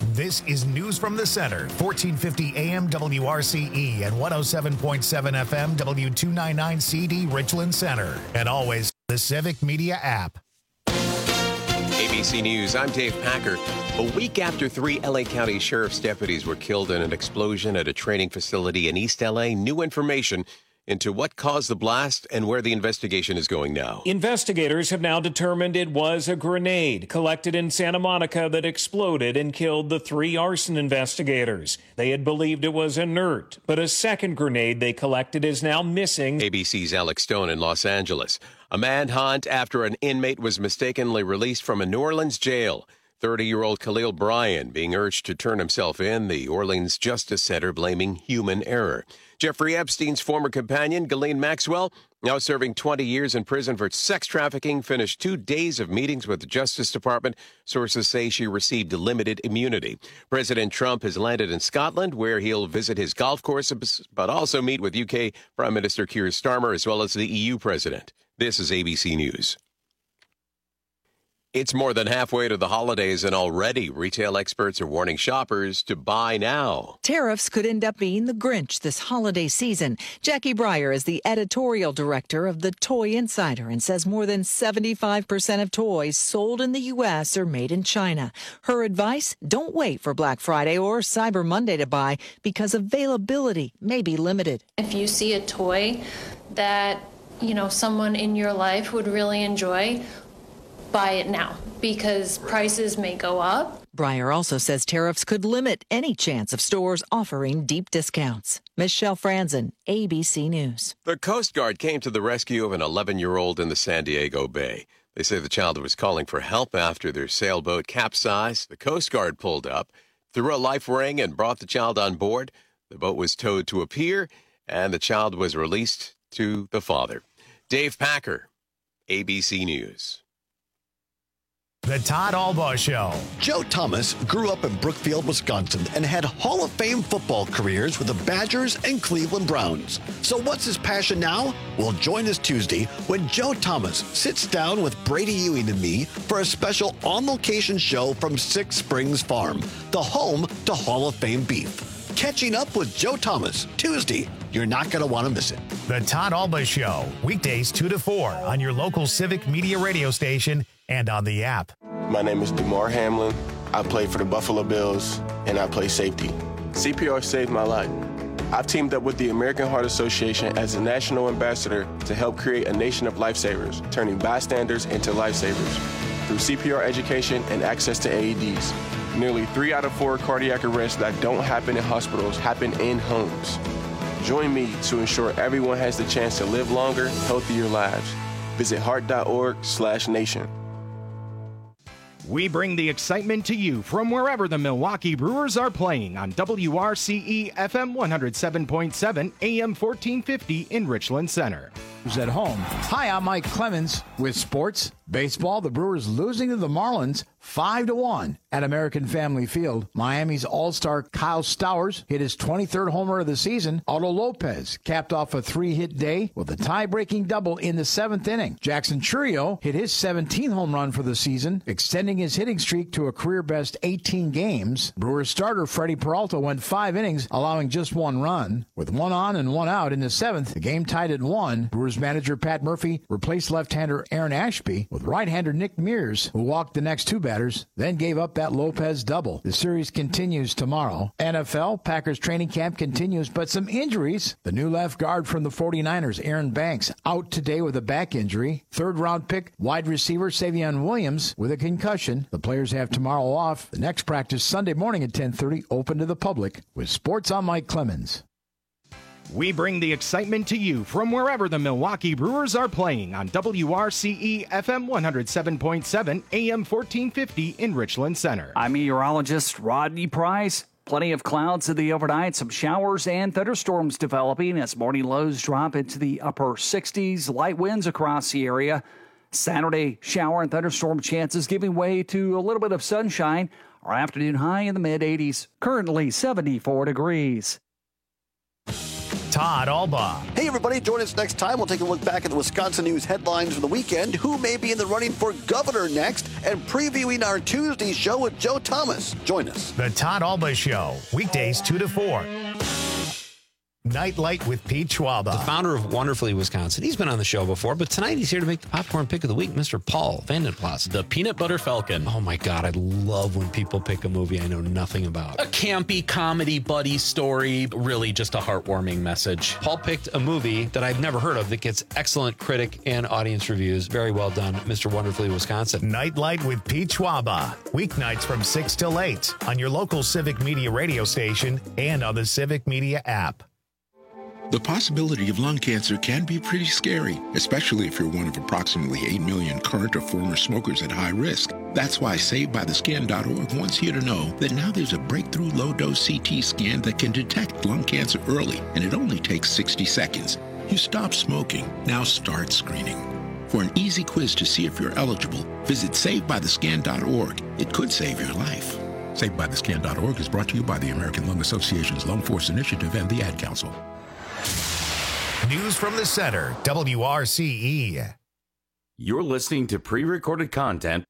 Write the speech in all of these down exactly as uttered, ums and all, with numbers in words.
This is News from the Center, fourteen fifty A M W R C E and one oh seven point seven F M W two ninety-nine C D Richland Center. And always the Civic Media app. A B C News, I'm Dave Packer. A week after three L A County Sheriff's deputies were killed in an explosion at a training facility in East L A, new information into what caused the blast and where the investigation is going now. Investigators have now determined it was a grenade collected in Santa Monica that exploded and killed the three arson investigators. They had believed it was inert, but a second grenade they collected is now missing. A B C's Alex Stone in Los Angeles. A manhunt after an inmate was mistakenly released from a New Orleans jail. thirty-year-old Khalil Bryan being urged to turn himself in, the Orleans Justice Center blaming human error. Jeffrey Epstein's former companion, Ghislaine Maxwell, now serving twenty years in prison for sex trafficking, finished two days of meetings with the Justice Department. Sources say she received limited immunity. President Trump has landed in Scotland, where he'll visit his golf courses, but also meet with U K Prime Minister Keir Starmer, as well as the E U president. This is A B C News. It's more than halfway to the holidays, and already retail experts are warning shoppers to buy now. Tariffs could end up being the Grinch this holiday season. Jackie Breyer is the editorial director of the Toy Insider and says more than seventy-five percent of toys sold in the U S are made in China. Her advice, don't wait for Black Friday or Cyber Monday to buy because availability may be limited. If you see a toy that, you know, someone in your life would really enjoy, buy it now because prices may go up. Breyer also says tariffs could limit any chance of stores offering deep discounts. Michelle Franzen, A B C News. The Coast Guard came to the rescue of an eleven-year-old in the San Diego Bay. They say the child was calling for help after their sailboat capsized. The Coast Guard pulled up, threw a life ring, and brought the child on board. The boat was towed to a pier, and the child was released to the father. Dave Packer, A B C News. The Todd Albaugh Show. Joe Thomas grew up in Brookfield, Wisconsin, and had Hall of Fame football careers with the Badgers and Cleveland Browns. So what's his passion now? Well, join us Tuesday when Joe Thomas sits down with Brady Ewing and me for a special on-location show from Six Springs Farm, the home to Hall of Fame beef. Catching up with Joe Thomas, Tuesday. You're not going to want to miss it. The Todd Albaugh Show, weekdays two to four on your local Civic Media radio station and on the app. My name is DeMar Hamlin. I play for the Buffalo Bills, and I play safety. C P R saved my life. I've teamed up with the American Heart Association as a national ambassador to help create a nation of lifesavers, turning bystanders into lifesavers through C P R education and access to A E Ds. Nearly three out of four cardiac arrests that don't happen in hospitals happen in homes. Join me to ensure everyone has the chance to live longer, healthier lives. Visit heart.org slash nation. We bring the excitement to you from wherever the Milwaukee Brewers are playing on W R C E F M one oh seven point seven, A M fourteen fifty in Richland Center. Who's at home. Hi, I'm Mike Clemens with sports. Baseball, the Brewers losing to the Marlins five to one at American Family Field. Miami's all-star Kyle Stowers hit his twenty-third homer of the season. Otto Lopez capped off a three-hit day with a tie-breaking double in the seventh inning. Jackson Chourio hit his seventeenth home run for the season, extending his hitting streak to a career-best eighteen games. Brewers starter Freddie Peralta went five innings, allowing just one run. With one on and one out in the seventh, the game tied at one. Brewers manager Pat Murphy replaced left-hander Aaron Ashby with right-hander Nick Mears, who walked the next two batters, then gave up that Lopez double. The series continues tomorrow. N F L, Packers training camp continues, but some injuries. The new left guard from the forty-niners, Aaron Banks, out today with a back injury. Third-round pick, wide receiver Savion Williams with a concussion. The players have tomorrow off. The next practice Sunday morning at ten thirty, open to the public. With sports, I'm Mike Clemens. We bring the excitement to you from wherever the Milwaukee Brewers are playing on W R C E F M one oh seven point seven, A M fourteen fifty in Richland Center. I'm meteorologist Rodney Price. Plenty of clouds in the overnight, some showers and thunderstorms developing as morning lows drop into the upper sixties. Light winds across the area. Saturday, shower and thunderstorm chances giving way to a little bit of sunshine. Our afternoon high in the mid-eighties. Currently seventy-four degrees. Todd Alba. Hey, everybody. Join us next time. We'll take a look back at the Wisconsin news headlines for the weekend, who may be in the running for governor next, and previewing our Tuesday show with Joe Thomas. Join us. The Todd Alba Show, weekdays two to four. Nightlight with Pete Schwaba. The founder of Wonderfully Wisconsin. He's been on the show before, but tonight he's here to make the popcorn pick of the week, Mister Paul Vandenplas. The Peanut Butter Falcon. Oh my God, I love when people pick a movie I know nothing about. A campy comedy buddy story, really just a heartwarming message. Paul picked a movie that I've never heard of that gets excellent critic and audience reviews. Very well done, Mister Wonderfully Wisconsin. Nightlight with Pete Schwaba. Weeknights from six till eight on your local Civic Media radio station and on the Civic Media app. The possibility of lung cancer can be pretty scary, especially if you're one of approximately eight million current or former smokers at high risk. That's why Saved By The Scan dot org wants you to know that now there's a breakthrough low-dose C T scan that can detect lung cancer early, and it only takes sixty seconds. You stop smoking, now start screening. For an easy quiz to see if you're eligible, visit Saved By The Scan dot org. It could save your life. Saved By The Scan dot org is brought to you by the American Lung Association's Lung Force Initiative and the Ad Council. News from the Center, W R C E. You're listening to pre-recorded content.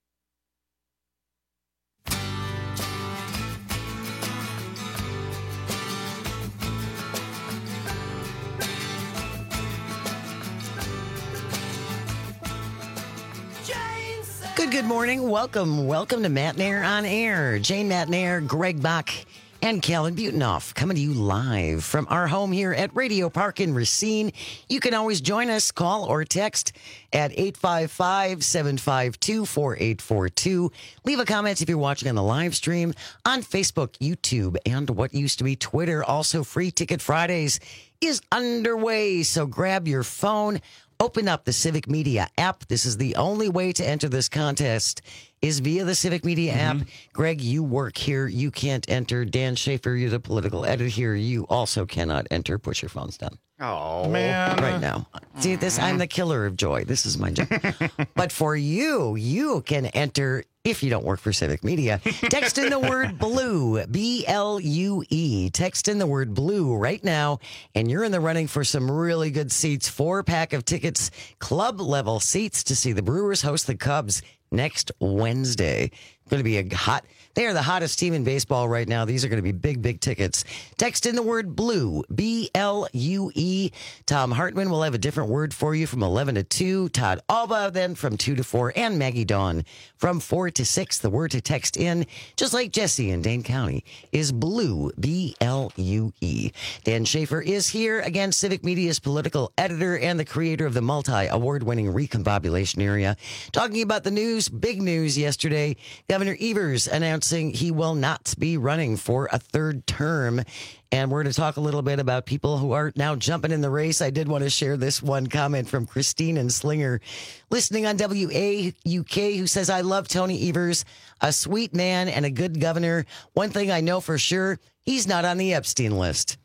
Good, good morning. Welcome, welcome to Matt Nair on Air. Jane Matt Nair, Greg Bach, and Calvin Butenoff coming to you live from our home here at Radio Park in Racine. You can always join us, call or text at eight five five, seven five two, four eight four two. Leave a comment if you're watching on the live stream on Facebook, YouTube, and what used to be Twitter. Also, Free Ticket Fridays is underway, so grab your phone. Open up the Civic Media app. This is the only way to enter this contest is via the Civic Media mm-hmm. app. Greg, you work here. You can't enter. Dan Schaefer, you're the political editor here. You also cannot enter. Put your phones down. Oh, man. Right now. See, this, I'm the killer of joy. This is my job. But for you, you can enter if you don't work for Civic Media. Text in the word BLUE, B L U E. Text in the word BLUE right now, and you're in the running for some really good seats. Four pack of tickets, club level seats to see the Brewers host the Cubs next Wednesday. Going to be a hot, they are the hottest team in baseball right now. These are going to be big, big tickets. Text in the word BLUE, B L U E. Tom Hartman will have a different word for you from eleven to two. Todd Alba then from two to four. And Maggie Dawn from four to six. The word to text in, just like Jesse in Dane County, is BLUE, B L U E. Dan Schaefer is here. Again, Civic Media's political editor and the creator of the multi-award-winning Recombobulation Area. Talking about the news, big news yesterday. Governor Evers announcing he will not be running for a third term. And we're going to talk a little bit about people who are now jumping in the race. I did want to share this one comment from Christine and Slinger, listening on W A U K, who says, I love Tony Evers, a sweet man and a good governor. One thing I know for sure, he's not on the Epstein list.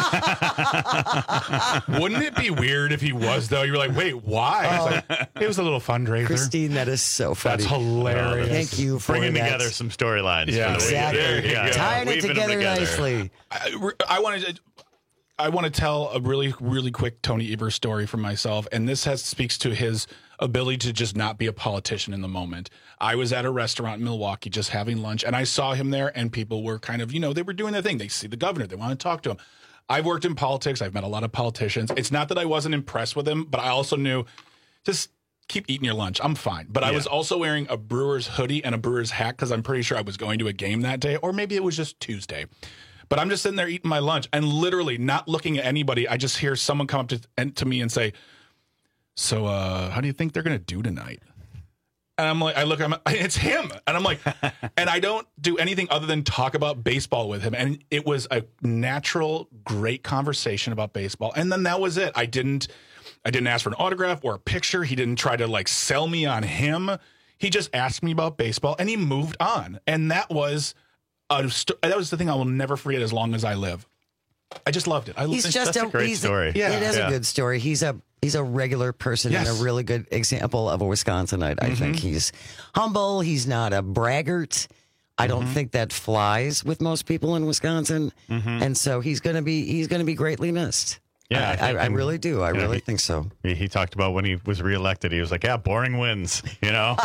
Wouldn't it be weird if he was, though? You're like, wait, why? Oh. It's like, it was a little fundraiser. Christine, that is so funny. That's hilarious. Thank you for bringing that. together some storylines. Yeah, exactly. There you go. Tying it together, together nicely. I, I wanted to. I want to tell a really, really quick Tony Evers story for myself, and this has speaks to his ability to just not be a politician in the moment. I was at a restaurant in Milwaukee just having lunch, and I saw him there, and people were kind of, you know, they were doing their thing. They see the governor. They want to talk to him. I've worked in politics. I've met a lot of politicians. It's not that I wasn't impressed with him, but I also knew just keep eating your lunch. I'm fine. But yeah. I was also wearing a Brewers hoodie and a Brewers hat because I'm pretty sure I was going to a game that day, or maybe it was just Tuesday. But I'm just sitting there eating my lunch and literally not looking at anybody. I just hear someone come up to, to me and say, so uh, how do you think they're going to do tonight? And I'm like, I look, I'm, it's him. And I'm like, and I don't do anything other than talk about baseball with him. And it was a natural, great conversation about baseball. And then that was it. I didn't, I didn't ask for an autograph or a picture. He didn't try to like sell me on him. He just asked me about baseball and he moved on. And that was, a st- that was the thing I will never forget as long as I live. I just loved it. I he's just that's a, a great he's story. A, yeah. It is yeah. a good story. He's a he's a regular person yes. and a really good example of a Wisconsinite. I mm-hmm. think he's humble. He's not a braggart. I don't mm-hmm. think that flies with most people in Wisconsin, mm-hmm. and so he's going to be he's going to be greatly missed. Yeah, I, I, I really do. I you know, really he, think so. He, he talked about when he was reelected. He was like, "Yeah, boring wins." You know,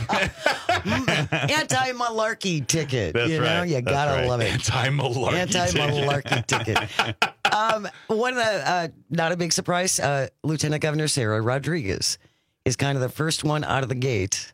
anti-malarkey ticket. That's you know, right. you That's gotta right. love it. Anti-malarkey, Anti-malarkey ticket. um, one of the uh, not a big surprise. Uh, Lieutenant Governor Sarah Rodriguez is kind of the first one out of the gate.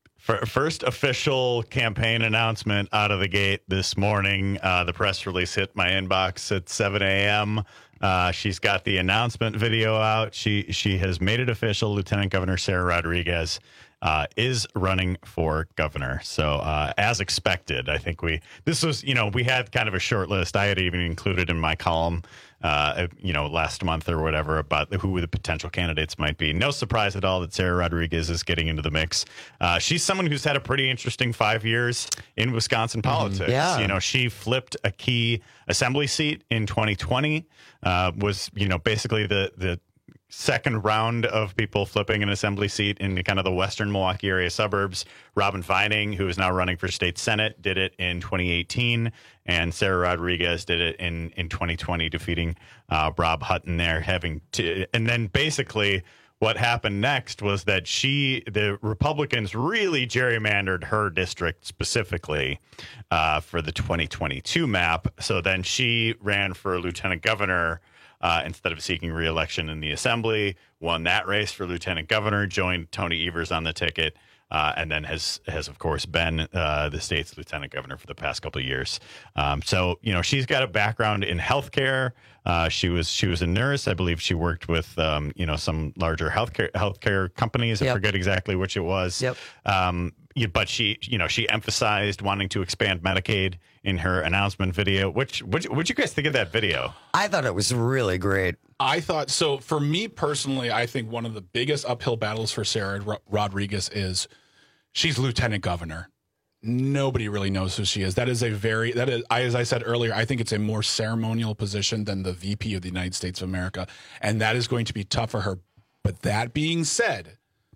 First official campaign announcement out of the gate this morning. Uh, the press release hit my inbox at seven a.m. Uh, she's got the announcement video out. She she has made it official. Lieutenant Governor Sarah Rodriguez uh, is running for governor. So uh, as expected, I think we this was, you know, we had kind of a short list. I had even included in my column, uh, you know, last month or whatever about who the potential candidates might be. No surprise at all that Sarah Rodriguez is getting into the mix. Uh, she's someone who's had a pretty interesting five years in Wisconsin politics. Mm-hmm. Yeah. You know, she flipped a key assembly seat in twenty twenty, uh, was, you know, basically the, the second round of people flipping an assembly seat in kind of the western Milwaukee area suburbs. Robin Vining, who is now running for state senate, did it in twenty eighteen, and Sarah Rodriguez did it in, in twenty twenty, defeating uh, Rob Hutton there. Having to, and then basically what happened next was that she, the Republicans really gerrymandered her district specifically uh, for the twenty twenty-two map. So then she ran for lieutenant governor Uh, instead of seeking re-election in the assembly, won that race for lieutenant governor, joined Tony Evers on the ticket, uh, and then has, has of course, been uh, the state's lieutenant governor for the past couple of years. Um, so, you know, she's got a background in healthcare. Uh, she was she was a nurse. I believe she worked with, um, you know, some larger healthcare healthcare companies. I Yep. forget exactly which it was. Yep. Um, you- but she, you know, she emphasized wanting to expand Medicaid in her announcement video. Which, which, what'd you guys think of that video? I thought it was really great. I thought so. For me personally, I think one of the biggest uphill battles for Sarah Ro- Rodriguez is she's lieutenant governor. Nobody really knows who she is. That is a very that is I, as I said earlier, I think it's a more ceremonial position than the V P of the United States of America, and that is going to be tough for her. But that being said,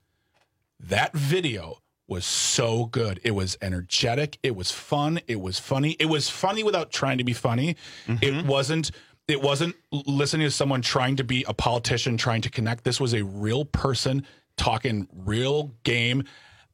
that video was so good. It was energetic. It was fun. It was funny. It was funny without trying to be funny. Mm-hmm. It wasn't. It wasn't listening to someone trying to be a politician, trying to connect. This was a real person talking real game.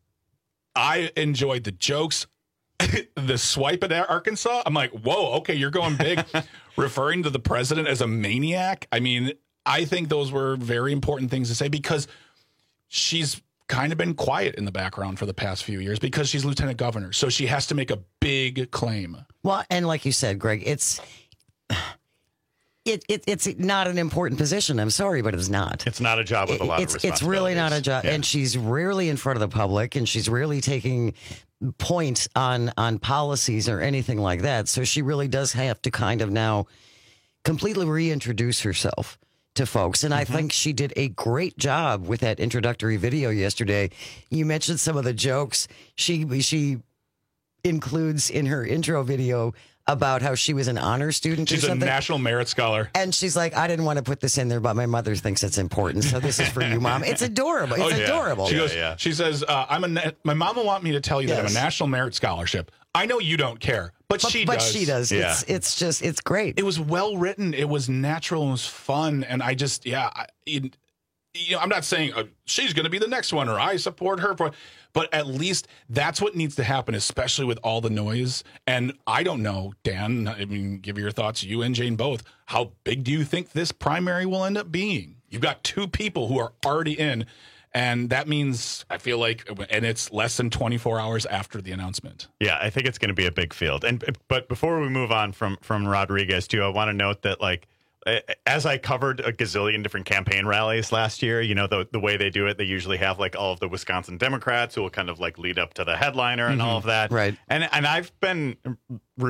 I enjoyed the jokes. The swipe at Arkansas, I'm like, whoa, okay, you're going big. Referring to the president as a maniac. I mean, I think those were very important things to say because she's kind of been quiet in the background for the past few years because she's lieutenant governor. So she has to make a big claim. Well, and like you said, Greg, it's it, it it's not an important position. I'm sorry, but it's not. It's not a job with a lot it's, of It's really not a job. Yeah. And she's rarely in front of the public, and she's rarely taking point on on policies or anything like that. So she really does have to kind of now completely reintroduce herself to folks. And I mm-hmm. think she did a great job with that introductory video yesterday. You mentioned some of the jokes she she includes in her intro video about how she was an honor student She's or something. a National Merit Scholar. And she's like, I didn't want to put this in there, but my mother thinks it's important. So this is for you, Mom. It's adorable. It's oh, yeah. adorable. She goes, yeah, yeah. she says, uh, I'm a na- my mom will want me to tell you Yes. that I'm a National Merit Scholarship. I know you don't care, but, But, she but does. she does. Yeah. It's it's just, it's great. It was well written. It was natural. It was fun. And I just, yeah, I, it, you know, I'm not saying uh, she's going to be the next one or I support her, for, but at least that's what needs to happen, especially with all the noise. And I don't know, Dan, I mean, give your thoughts, you and Jane both. How big do you think this primary will end up being? You've got two people who are already in, and that means, I feel like, and it's less than twenty-four hours after the announcement. Yeah, I think it's going to be a big field. And but before we move on from from Rodriguez too, I want to note that like as I covered a gazillion different campaign rallies last year, you know, the the way they do it, they usually have like all of the Wisconsin Democrats who will kind of like lead up to the headliner and mm-hmm. all of that. Right. And and I've been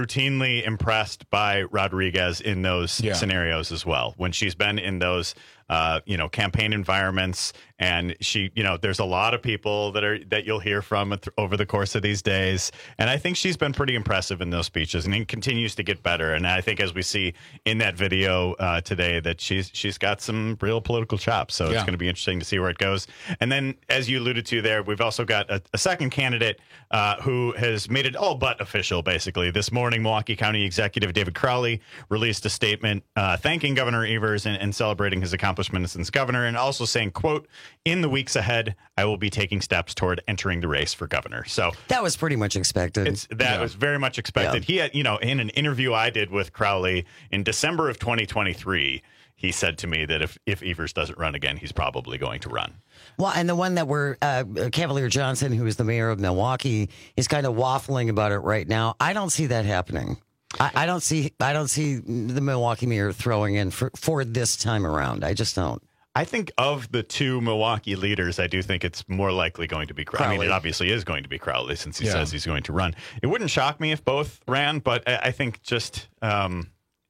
routinely impressed by Rodriguez in those Yeah. scenarios as well. When she's been in those uh, you know, campaign environments. And she, you know, there's a lot of people that are that you'll hear from th- over the course of these days. And I think she's been pretty impressive in those speeches, and it continues to get better. And I think as we see in that video uh, today, that she's she's got some real political chops. So yeah. It's going to be interesting to see where it goes. And then, as you alluded to there, we've also got a, a second candidate uh, who has made it all but official. Basically, this morning, Milwaukee County Executive David Crowley released a statement uh, thanking Governor Evers and, and celebrating his accomplishments as governor, and also saying, quote, "In the weeks ahead, I will be taking steps toward entering the race for governor." So that was pretty much expected. It's, that yeah. was very much expected. Yeah. He had, you know, in an interview I did with Crowley in December of twenty twenty-three, he said to me that if, if Evers doesn't run again, he's probably going to run. Well, and the one that we're, uh, Cavalier Johnson, who is the mayor of Milwaukee, is kind of waffling about it right now. I don't see that happening. I, I don't see I don't see the Milwaukee mayor throwing in for, for this time around. I just don't. I think of the two Milwaukee leaders, I do think it's more likely going to be Crowley. I mean, it obviously is going to be Crowley since he yeah. says he's going to run. It wouldn't shock me if both ran, but I, I think just, um,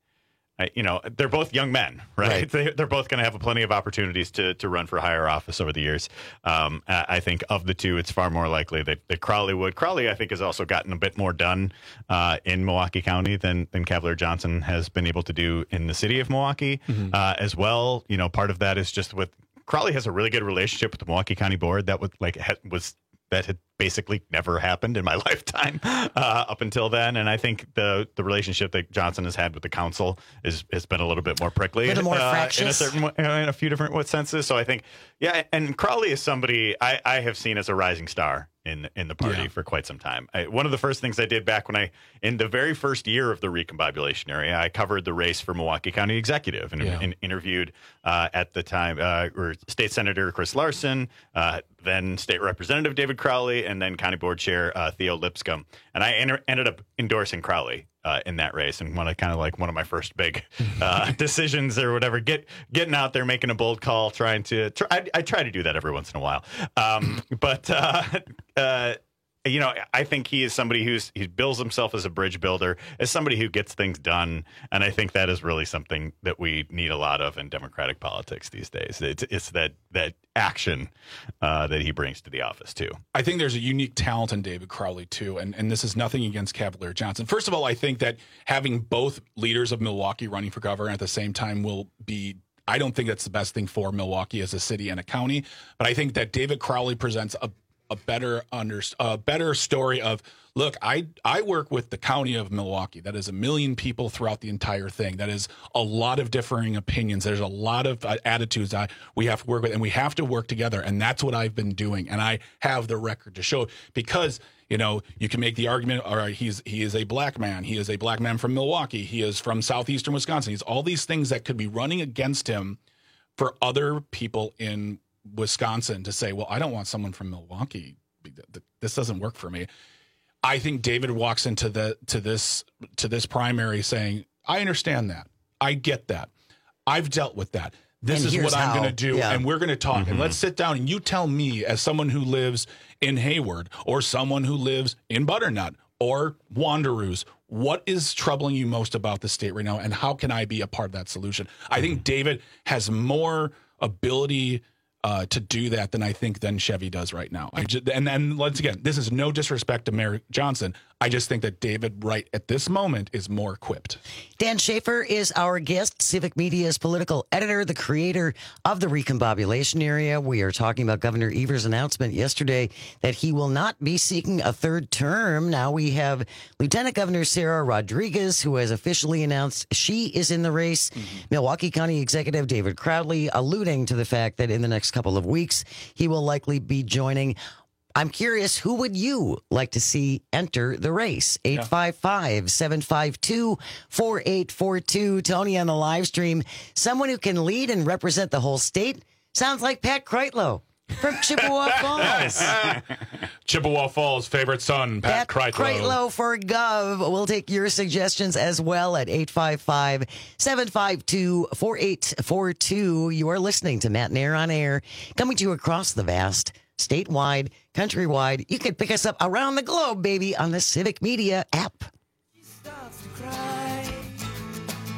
I, you know, they're both young men, right? right. They, they're both going to have plenty of opportunities to to run for higher office over the years. Um, I think of the two, it's far more likely that, that Crowley would. Crowley, I think, has also gotten a bit more done uh, in Milwaukee County than, than Cavalier Johnson has been able to do in the city of Milwaukee mm-hmm. uh, as well. You know, part of that is just with Crowley has a really good relationship with the Milwaukee County Board that would like ha- was that had basically never happened in my lifetime uh, up until then. And I think the the relationship that Johnson has had with the council is has been a little bit more prickly, a little more uh, fractious. in a certain in a few different senses. So I think, yeah, and Crowley is somebody I, I have seen as a rising star in in the party yeah. for quite some time. I, one of the first things I did back when I, in the very first year of the recombobulation area, I covered the race for Milwaukee County Executive and, yeah. and interviewed uh, at the time uh, or State Senator Chris Larson, uh, then State Representative David Crowley, and then County Board Chair uh, Theo Lipscomb. And I enter, ended up endorsing Crowley uh, in that race, and one of kind of like one of my first big uh, decisions or whatever. Get getting out there, making a bold call, trying to. Try, I, I try to do that every once in a while, um, but. Uh, uh, You know, I think he is somebody who's he bills himself as a bridge builder, as somebody who gets things done, and I think that is really something that we need a lot of in Democratic politics these days. It's, it's that that action uh, that he brings to the office too. I think there's a unique talent in David Crowley too, and and this is nothing against Cavalier Johnson. First of all, I think that having both leaders of Milwaukee running for governor at the same time will be. I don't think that's the best thing for Milwaukee as a city and a county, but I think that David Crowley presents a a better under a better story of, look, I I work with the county of Milwaukee. That is a million people throughout the entire thing. That is a lot of differing opinions. There's a lot of uh, attitudes I, we have to work with, and we have to work together. And that's what I've been doing. And I have the record to show, because, you know, you can make the argument, all right, he's he is a black man. He is a black man from Milwaukee. He is from southeastern Wisconsin. He's all these things that could be running against him for other people in Wisconsin to say, well, I don't want someone from Milwaukee. This doesn't work for me. I think David walks into the to this to this primary saying, I understand that. I get that. I've dealt with that. This and is what I'm going to do, yeah. and we're going to talk. Mm-hmm. And let's sit down, and you tell me, as someone who lives in Hayward or someone who lives in Butternut or Wanderoos, what is troubling you most about the state right now, and how can I be a part of that solution? I mm-hmm. think David has more ability Uh, to do that than I think than Chevy does right now. I just, and then once again, this is no disrespect to Mayor Johnson. I just think that David right at this moment is more equipped. Dan Schaefer is our guest, Civic Media's political editor, the creator of the recombobulation area. We are talking about Governor Evers' announcement yesterday that he will not be seeking a third term. Now we have Lieutenant Governor Sarah Rodriguez, who has officially announced she is in the race. Mm-hmm. Milwaukee County Executive David Crowley alluding to the fact that in the next couple of weeks, he will likely be joining. I'm curious, who would you like to see enter the race? eight five five, seven five two, four eight four two. Tony on the live stream. Someone who can lead and represent the whole state? Sounds like Pat Kreitlow from Chippewa Falls. Chippewa Falls' favorite son, Pat, Pat Kreitlow. Kreitlow for Gov. We'll take your suggestions as well at eight five five, seven five two, four eight four two. You are listening to Matt and Air on Air, coming to you across the vast, statewide, countrywide. You can pick us up around the globe, baby, on the Civic Media app.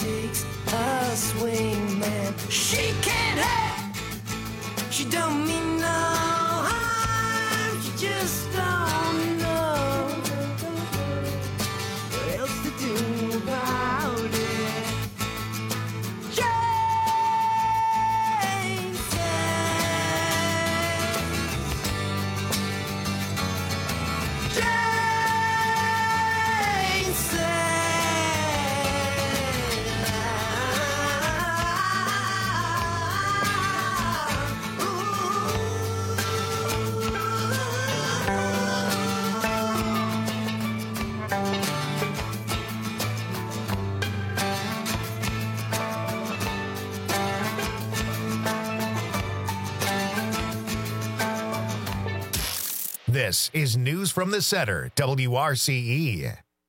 takes a swing man. She can't hurt. She don't mean no harm. She just don't know what else to do about it. Jane says, Jane This is News from the Center, W R C E.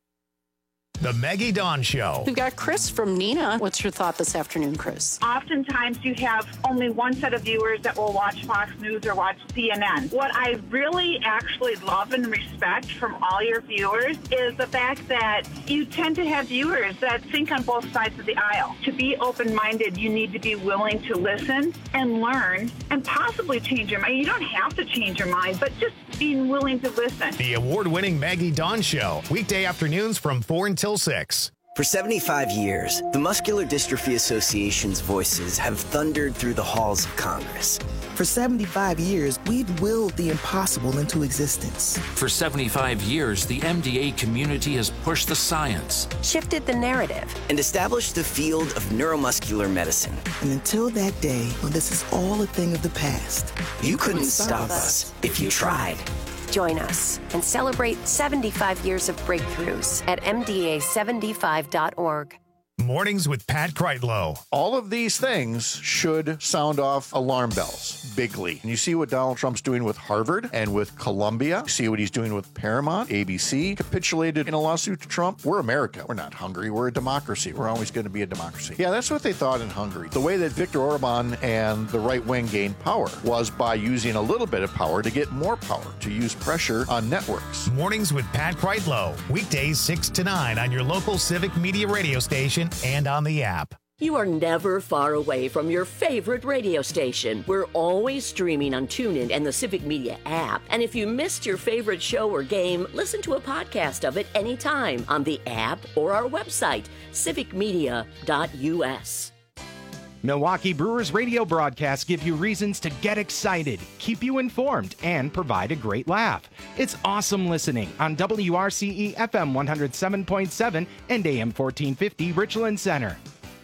The Maggie Dawn Show. We've got Chris from Neenah. What's your thought this afternoon, Chris? Oftentimes you have only one set of viewers that will watch Fox News or watch C N N. What I really actually love and respect from all your viewers is the fact that you tend to have viewers that think on both sides of the aisle. To be open-minded, you need to be willing to listen and learn and possibly change your mind. You don't have to change your mind, but just being willing to listen. The award-winning Maggie Dawn Show, weekday afternoons from four until six. For seventy-five years, the Muscular Dystrophy Association's voices have thundered through the halls of Congress. For seventy-five years, we've willed the impossible into existence. For seventy-five years, the M D A community has pushed the science, shifted the narrative, and established the field of neuromuscular medicine. And until that day, when this is all a thing of the past, you, you couldn't, couldn't stop us if you tried. Join us and celebrate seventy-five years of breakthroughs at M D A seventy-five dot org. Mornings with Pat Kreitlow. All of these things should sound off alarm bells bigly. And you see what Donald Trump's doing with Harvard and with Columbia. You see what he's doing with Paramount. A B C capitulated in a lawsuit to Trump. We're America. We're not Hungary. We're a democracy. We're always going to be a democracy. Yeah, that's what they thought in Hungary. The way that Viktor Orban and the right wing gained power was by using a little bit of power to get more power, to use pressure on networks. Mornings with Pat Kreitlow. Weekdays six to nine on your local Civic Media radio station and on the app. You are never far away from your favorite radio station. We're always streaming on TuneIn and the Civic Media app. And if you missed your favorite show or game, listen to a podcast of it anytime on the app or our website, civic media dot u s. Milwaukee Brewers radio broadcasts give you reasons to get excited, keep you informed, and provide a great laugh. It's awesome listening on W R C E F M one oh seven point seven and A M fourteen fifty Richland Center.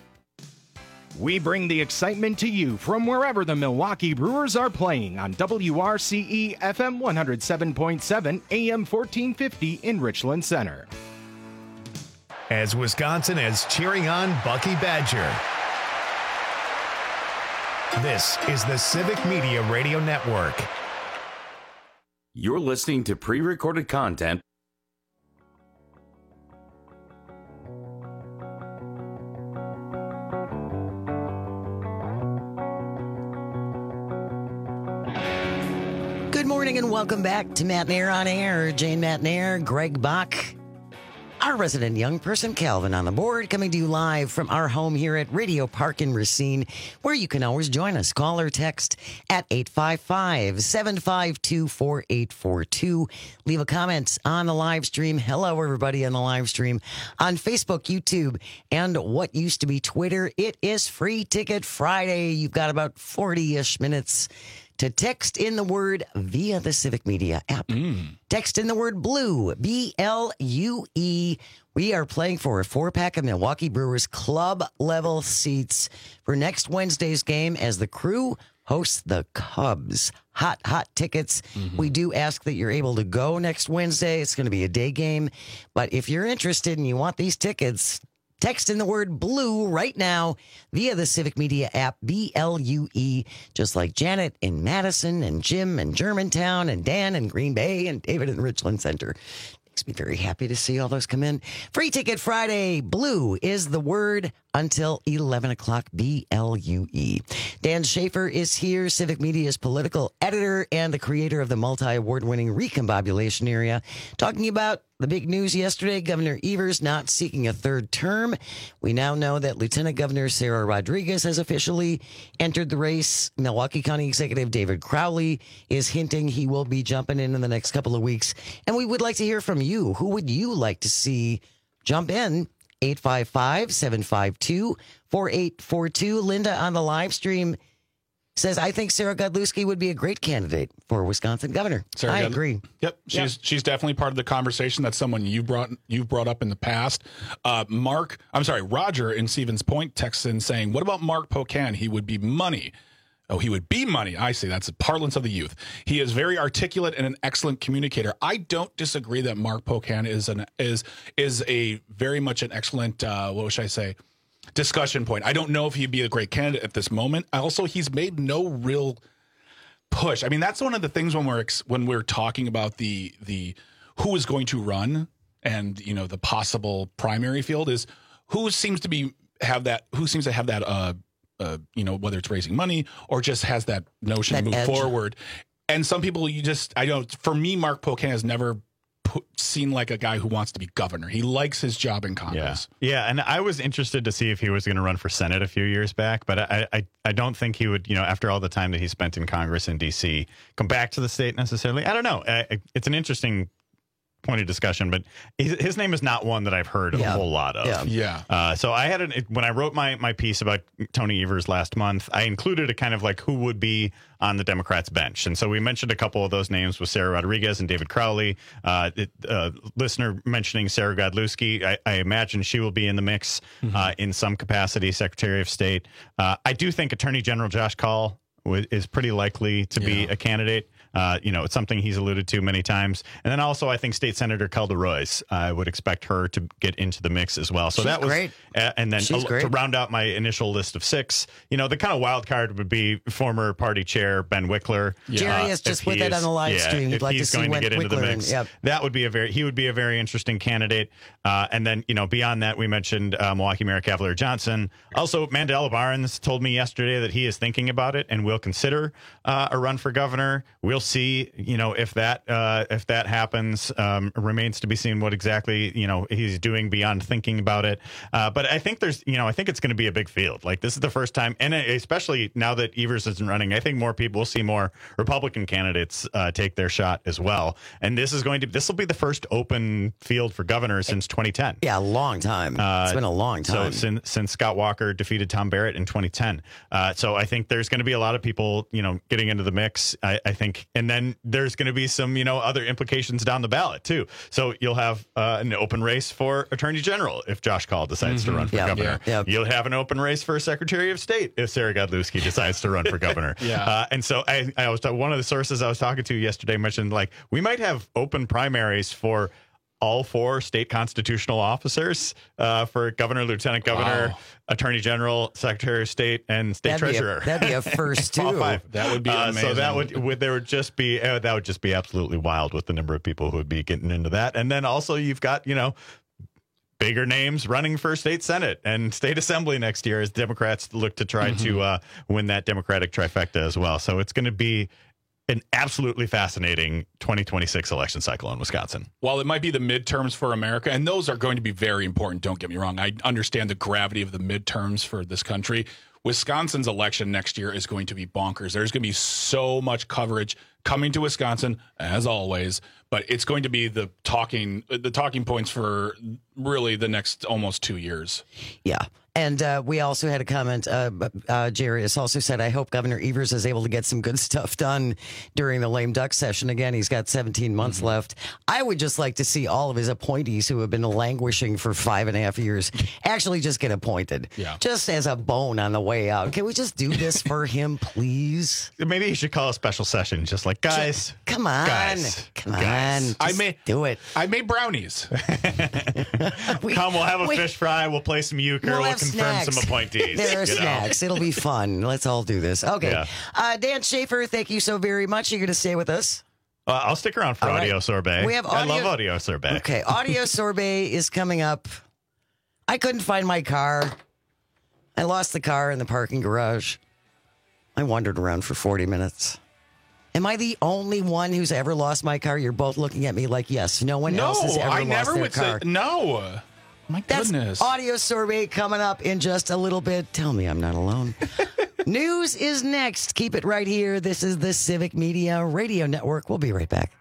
We bring the excitement to you from wherever the Milwaukee Brewers are playing on W R C E F M one oh seven point seven A M fourteen fifty in Richland Center. As Wisconsin is cheering on Bucky Badger. This is the Civic Media Radio Network. You're listening to pre-recorded content. Good morning and welcome back to Matt Nair on Air. Jane Matt Nair, Greg Bach, our resident young person, Calvin, on the board, coming to you live from our home here at Radio Park in Racine, where you can always join us. Call or text at eight five five, seven five two, four eight four two. Leave a comment on the live stream. Hello, everybody on the live stream on Facebook, YouTube, and what used to be Twitter. It is Free Ticket Friday. You've got about forty-ish minutes to text in the word via the Civic Media app. Mm. Text in the word blue, B L U E. We are playing for a four-pack of Milwaukee Brewers club-level seats for next Wednesday's game as the Crew hosts the Cubs. Hot, hot tickets. Mm-hmm. We do ask that you're able to go next Wednesday. It's going to be a day game. But if you're interested and you want these tickets, text in the word blue right now via the Civic Media app, B L U E, just like Janet in Madison and Jim in Germantown and Dan in Green Bay and David in Richland Center. Makes me very happy to see all those come in. Free Ticket Friday. Blue is the word until eleven o'clock B L U E. Dan Schaefer is here, Civic Media's political editor and the creator of the multi-award winning Recombobulation Area, talking about the big news yesterday, Governor Evers not seeking a third term. We now know that Lieutenant Governor Sarah Rodriguez has officially entered the race. Milwaukee County Executive David Crowley is hinting he will be jumping in in the next couple of weeks. And we would like to hear from you. Who would you like to see jump in? eight five five, seven five two, four eight four two. Linda on the live stream says, I think Sarah Godlewski would be a great candidate for Wisconsin governor. Sarah I Gad- agree. Yep, she's Yep. she's definitely part of the conversation. That's someone you brought you've brought up in the past. Uh, Mark, I'm sorry, Roger in Stevens Point texts in saying, "What about Mark Pocan? He would be money." Oh, he would be money. I see. That's a parlance of the youth. He is very articulate and an excellent communicator. I don't disagree that Mark Pocan is an is is a very much an excellent. Uh, what should I say? Discussion point. I don't know if he'd be a great candidate at this moment. Also, he's made no real push. I mean, that's one of the things when we're ex- when we're talking about the the who is going to run and you know the possible primary field is who seems to be have that who seems to have that uh, uh you know whether it's raising money or just has that notion That to move edge. forward. And some people you just I don't for me Mark Pocan has never put, seen like a guy who wants to be governor. He likes his job in Congress. Yeah, yeah, and I was interested to see if he was going to run for Senate a few years back, but I, I, I don't think he would, you know, after all the time that he spent in Congress in D C, come back to the state necessarily. I don't know. I, it's an interesting point of discussion, but his, his name is not one that I've heard Yeah. a whole lot of. Yeah. Yeah. Uh, so I had an, when I wrote my my piece about Tony Evers last month, I included a kind of like who would be on the Democrats bench, and so we mentioned a couple of those names with Sarah Rodriguez and David Crowley. Uh, it, uh, listener mentioning Sarah Godlewski, I, I imagine she will be in the mix Mm-hmm. uh, in some capacity. Secretary of State. Uh, I do think Attorney General Josh Kaul w- is pretty likely to be Yeah. a candidate. Uh, you know, it's something he's alluded to many times. And then also, I think State Senator Kelda Royce, I would expect her to get into the mix as well. So She's that was great. Uh, and then She's uh, great. to round out my initial list of six, you know, the kind of wild card would be former party chair Ben Wickler. Jerry has if just put he that is- on the live yeah, stream. He'd if like to he's see going to Went get into the Wickler in. mix, Yep. that would be a very he would be a very interesting candidate. Uh, and then you know beyond that, we mentioned uh, Milwaukee Mayor Cavalier Johnson. Also, Mandela Barnes told me yesterday that he is thinking about it and will consider uh, a run for governor. We'll see. You know if that uh, if that happens, um, remains to be seen what exactly you know he's doing beyond thinking about it. Uh, but I think there's you know I think it's going to be a big field. Like this is the first time, and especially now that Evers isn't running, I think more people will see more Republican candidates uh, take their shot as well. And this is going to this will be the first open field for governor since twenty ten. Yeah, a long time. Uh, it's been a long time. So since, since Scott Walker defeated Tom Barrett in twenty ten. Uh, so I think there's going to be a lot of people, you know, getting into the mix. I, I think, and then there's going to be some, you know, other implications down the ballot too. So you'll have uh, an open race for Attorney General if Josh Kaul decides Mm-hmm. to run for Yeah. governor. Yeah. Yeah. You'll have an open race for Secretary of State if Sarah Godlewski decides to run for governor. Yeah. Uh, and so I, I was one of the sources I was talking to yesterday mentioned like we might have open primaries for all four state constitutional officers uh, for governor, lieutenant governor, Wow. attorney general, secretary of state, and state That'd be a- treasurer. that'd be a first, All too. five. That would be Uh, so that amazing. would, would there would just be uh, that would just be absolutely wild with the number of people who would be getting into that. And then also you've got you know bigger names running for state senate and state assembly next year as Democrats look to try Mm-hmm. to uh, win that Democratic trifecta as well. So it's going to be an absolutely fascinating twenty twenty-six election cycle in Wisconsin. While it might be the midterms for America, and those are going to be very important, don't get me wrong. I understand the gravity of the midterms for this country. Wisconsin's election next year is going to be bonkers. There's going to be so much coverage coming to Wisconsin, as always, but it's going to be the talking the talking points for really the next almost two years. Yeah. And uh, we also had a comment. Uh, uh, Jerry has also said, I hope Governor Evers is able to get some good stuff done during the lame duck session. Again, he's got seventeen months Mm-hmm. left. I would just like to see all of his appointees who have been languishing for five and a half years actually just get appointed. Yeah. Just as a bone on the way out. Can we just do this for him, please? Maybe he should call a special session, just like guys. Come on. Guys, Come guys. on. I Just may do it. I made brownies. We- Come, we'll have a we- fish fry. We'll play some euchre. We'll We'll, have confirm snacks. some appointees. There are you know? snacks. It'll be fun. Let's all do this. Okay. Yeah. Uh, Dan Schaefer, thank you so very much. You're going to stay with us. Uh, I'll stick around for All right. audio sorbet. We have I audio- love audio sorbet. Okay. Audio sorbet is coming up. I couldn't find my car. I lost the car in the parking garage. I wandered around for forty minutes. Am I the only one who's ever lost my car? You're both looking at me like, yes, no one no, else has ever I lost never their would car. Say, no. My That's goodness. audio survey coming up in just a little bit. Tell me I'm not alone. News is next. Keep it right here. This is the Civic Media Radio Network. We'll be right back.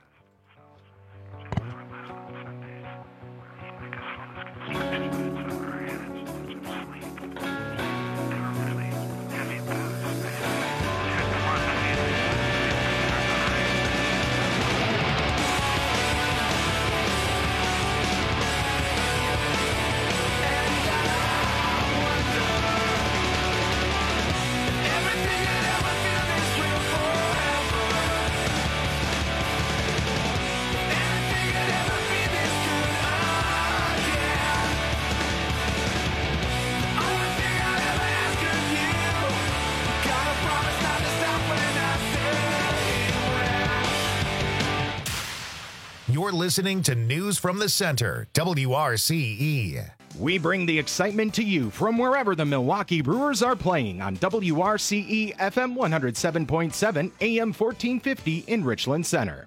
You're listening to News from the Center, W R C E. We bring the excitement to you from wherever the Milwaukee Brewers are playing on W R C E F M one oh seven point seven, A M fourteen fifty in Richland Center.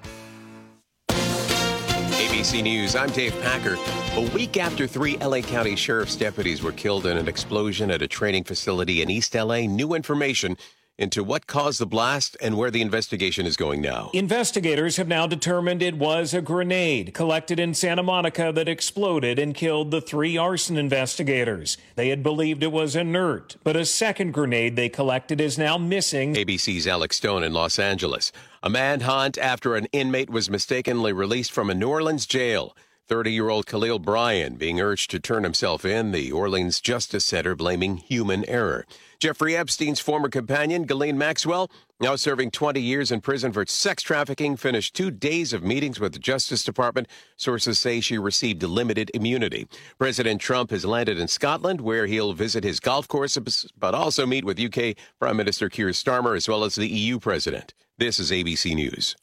A B C News, I'm Dave Packer. A week after three L A County Sheriff's deputies were killed in an explosion at a training facility in East L A, new information into what caused the blast and where the investigation is going now. Investigators have now determined it was a grenade collected in Santa Monica that exploded and killed the three arson investigators. They had believed it was inert, but a second grenade they collected is now missing. A B C's Alex Stone in Los Angeles. A manhunt after an inmate was mistakenly released from a New Orleans jail. thirty-year-old Khalil Bryan being urged to turn himself in, the Orleans Justice Center blaming human error. Jeffrey Epstein's former companion, Ghislaine Maxwell, now serving twenty years in prison for sex trafficking, finished two days of meetings with the Justice Department. Sources say she received limited immunity. President Trump has landed in Scotland, where he'll visit his golf courses, but also meet with U K Prime Minister Keir Starmer, as well as the E U president. This is A B C News.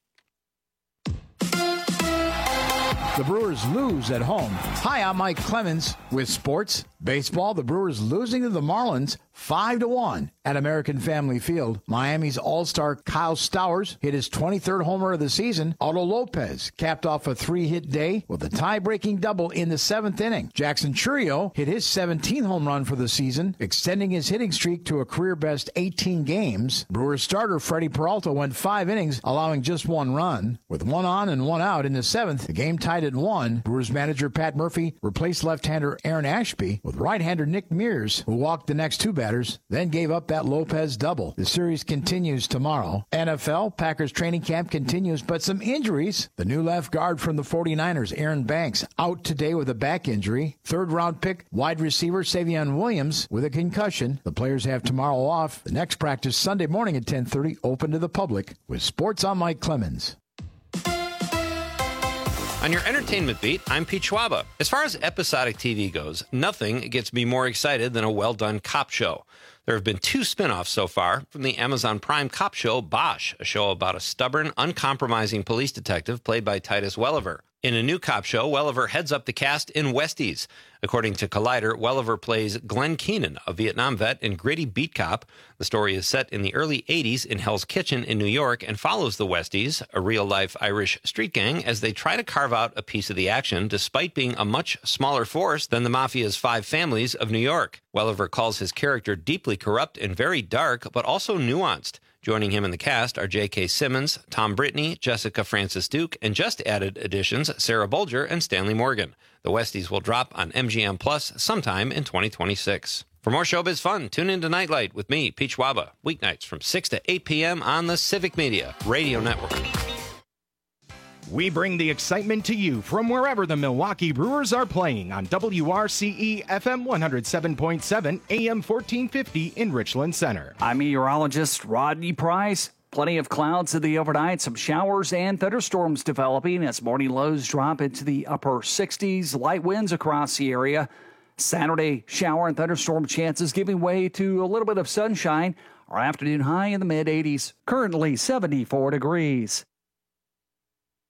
The Brewers lose at home. Hi, I'm Mike Clemens with sports. Baseball, the Brewers losing to the Marlins five to one at American Family Field. Miami's all-star Kyle Stowers hit his twenty-third homer of the season. Otto Lopez capped off a three-hit day with a tie-breaking double in the seventh inning. Jackson Chourio hit his seventeenth home run for the season, extending his hitting streak to a career-best eighteen games. Brewers starter Freddie Peralta went five innings, allowing just one run. With one on and one out in the seventh, the game tied at one. Brewers manager Pat Murphy replaced left-hander Aaron Ashby with right-hander Nick Mears, who walked the next two batters, then gave up that Lopez double. The series continues tomorrow. N F L, Packers training camp continues, but some injuries. The new left guard from the forty-niners, Aaron Banks, out today with a back injury. Third-round pick, wide receiver Savion Williams with a concussion. The players have tomorrow off. The next practice Sunday morning at ten thirty, open to the public. With sports, I'm Mike Clemens. On your entertainment beat, I'm Pete Schwaba. As far as episodic T V goes, nothing gets me more excited than a well-done cop show. There have been two spin-offs so far from the Amazon Prime cop show Bosch, a show about a stubborn, uncompromising police detective played by Titus Welliver. In a new cop show, Welliver heads up the cast in Westies. According to Collider, Welliver plays Glenn Keenan, a Vietnam vet and gritty beat cop. The story is set in the early eighties in Hell's Kitchen in New York and follows the Westies, a real-life Irish street gang, as they try to carve out a piece of the action despite being a much smaller force than the Mafia's five families of New York. Welliver calls his character deeply corrupt and very dark, but also nuanced. Joining him in the cast are J K. Simmons, Tom Brittney, Jessica Francis Duke, and just added additions Sarah Bolger and Stanley Morgan. The Westies will drop on M G M Plus sometime in twenty twenty-six. For more showbiz fun, tune in to Nightlight with me, Pete Schwaba, weeknights from six to eight p.m. on the Civic Media Radio Network. We bring the excitement to you from wherever the Milwaukee Brewers are playing on W R C E F M one oh seven point seven, A M fourteen fifty in Richland Center. I'm meteorologist Rodney Price. Plenty of clouds in the overnight, some showers and thunderstorms developing as morning lows drop into the upper sixties. Light winds across the area. Saturday, shower and thunderstorm chances giving way to a little bit of sunshine. Our afternoon high in the mid eighties. Currently seventy-four degrees.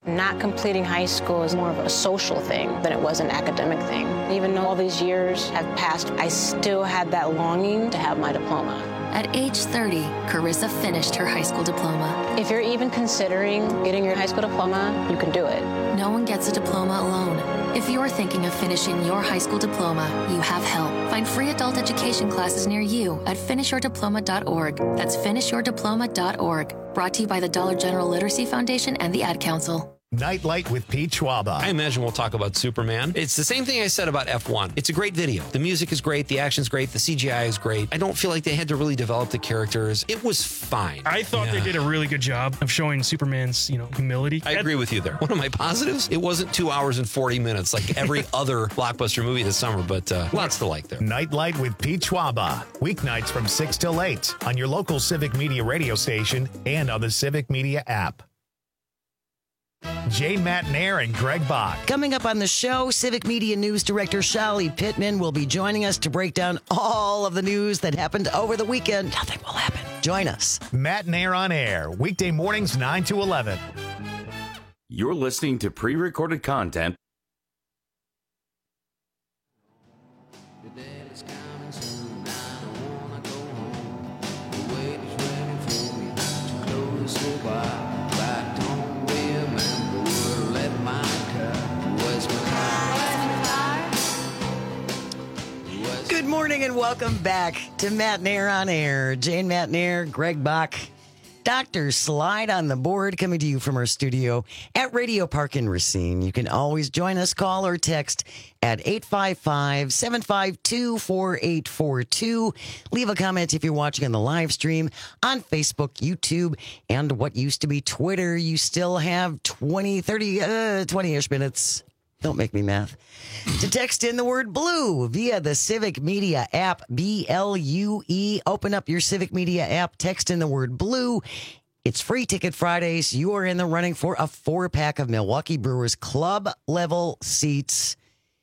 Not completing high school is more of a social thing than it was an academic thing. Even though all these years have passed, I still had that longing to have my diploma. At age thirty, Carissa finished her high school diploma. If you're even considering getting your high school diploma, you can do it. No one gets a diploma alone. If you're thinking of finishing your high school diploma, you have help. Find free adult education classes near you at finish your diploma dot org. That's finish your diploma dot org. Brought to you by the Dollar General Literacy Foundation and the Ad Council. Nightlight with Pete Schwaba. I imagine we'll talk about Superman. It's the same thing I said about F one. It's a great video. The music is great. The action's great. The C G I is great. I don't feel like they had to really develop the characters. It was fine. I thought Yeah. they did a really good job of showing Superman's, you know, humility. I agree with you there. One of my positives, it wasn't two hours and forty minutes like every other blockbuster movie this summer, but uh, lots to like there. Nightlight with Pete Schwaba. Weeknights from six till eight on your local Civic Media radio station and on the Civic Media app. Jane Matnair and Greg Bach. Coming up on the show, Civic Media News Director Shali Pittman will be joining us to break down all of the news that happened over the weekend. Nothing will happen. Join us. Matnair on air, weekday mornings nine to eleven. You're listening to pre-recorded content. Good morning and welcome back to Matnair on Air. Jane Matnair, Greg Bach, Doctor Slide on the board, coming to you from our studio at Radio Park in Racine. You can always join us, call or text at eight five five, seven five two, four eight four two. Leave a comment if you're watching on the live stream on Facebook, YouTube, and what used to be Twitter. You still have twenty, thirty, uh, twenty-ish minutes. Don't make me math. To text in the word blue via the Civic Media app, B L U E. Open up your Civic Media app, text in the word blue. It's Free Ticket Fridays. You are in the running for a four-pack of Milwaukee Brewers club-level seats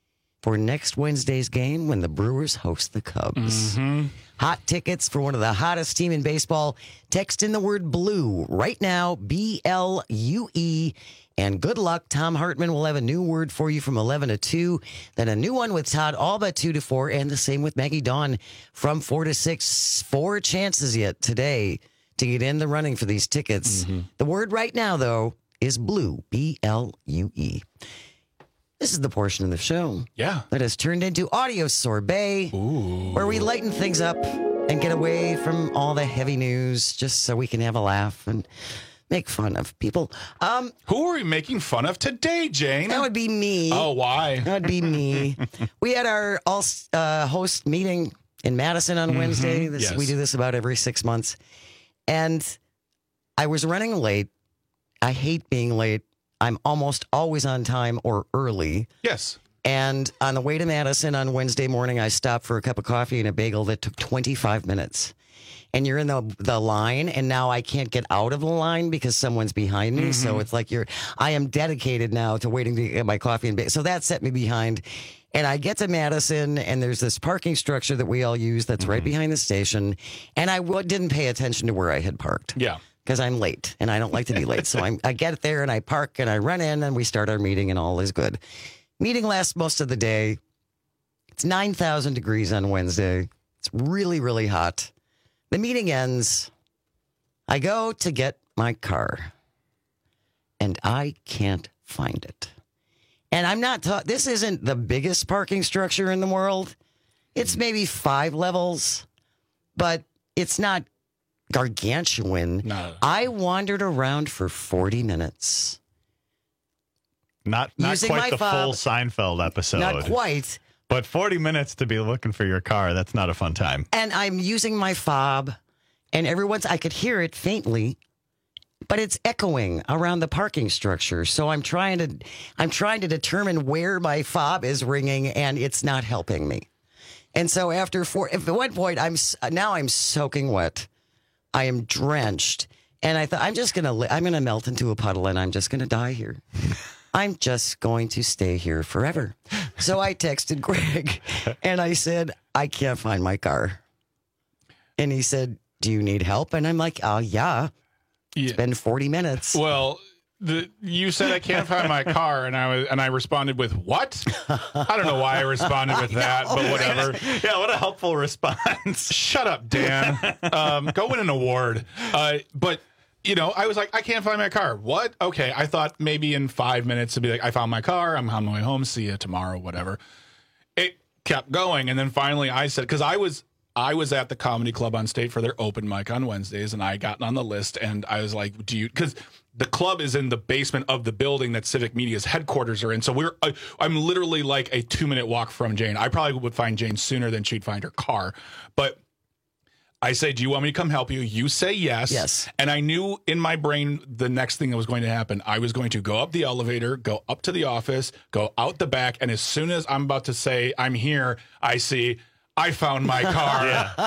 for next Wednesday's game when the Brewers host the Cubs. Mm-hmm. Hot tickets for one of the hottest team in baseball. Text in the word blue right now, B L U E. And good luck. Tom Hartman will have a new word for you from eleven to two. Then a new one with Todd Alba, two to four. And the same with Maggie Dawn from four to six. Four chances yet today to get in the running for these tickets. Mm-hmm. The word right now, though, is blue, B L U E. This is the portion of the show yeah. that has turned into Audio Sorbet, Ooh. where we lighten things up and get away from all the heavy news just so we can have a laugh and make fun of people. Um, Who are we making fun of today, Jane? That would be me. Oh, why? That would be me. We had our all uh, host meeting in Madison on Mm-hmm. Wednesday. This, Yes. We do this about every six months. And I was running late. I hate being late. I'm almost always on time or early. Yes. And on the way to Madison on Wednesday morning, I stopped for a cup of coffee and a bagel that took twenty-five minutes. And you're in the the line, and now I can't get out of the line because someone's behind me. Mm-hmm. So it's like you're, I am dedicated now to waiting to get my coffee and bagel. So that set me behind. And I get to Madison, and there's this parking structure that we all use that's mm-hmm. right behind the station. And I w- didn't pay attention to where I had parked. Yeah. Because I'm late, and I don't like to be late. So I'm, I get there, and I park, and I run in, and we start our meeting, and all is good. Meeting lasts most of the day. It's nine thousand degrees on Wednesday. It's really, really hot. The meeting ends. I go to get my car, and I can't find it. And I'm not ta- this isn't the biggest parking structure in the world. It's maybe five levels, but it's not gargantuan. No. I wandered around for forty minutes. Not, not Using quite my the fob. full Seinfeld episode. Not quite. But forty minutes to be looking for your car, that's not a fun time. And I'm using my fob, and every once I could hear it faintly, but it's echoing around the parking structure. So I'm trying to, I'm trying to determine where my fob is ringing, and it's not helping me. And so after four, at one point, I'm now I'm soaking wet. I am drenched, and I thought I'm just gonna, I'm gonna melt into a puddle, and I'm just gonna die here. I'm just going to stay here forever. So I texted Greg and I said, I can't find my car. And he said, do you need help? And I'm like, oh, yeah. yeah. It's been forty minutes. Well, the, you said I can't find my car, and I was, and I responded with what? I don't know why I responded with that, but whatever. Yeah, what a helpful response. Shut up, Dan. Um, go win an award. Uh, but you know, I was like, I can't find my car. What? Okay, I thought maybe in five minutes to be like, I found my car. I'm on my way home. See you tomorrow. Whatever. It kept going, and then finally I said, because I was. I was at the Comedy Club on State for their open mic on Wednesdays, and I got on the list, and I was like, do you, because the club is in the basement of the building that Civic Media's headquarters are in. So we're, uh, I'm literally like a two minute walk from Jane. I probably would find Jane sooner than she'd find her car. But I say, do you want me to come help you? You say yes. Yes. And I knew in my brain the next thing that was going to happen. I was going to go up the elevator, go up to the office, go out the back. And as soon as I'm about to say I'm here, I see, I found my car.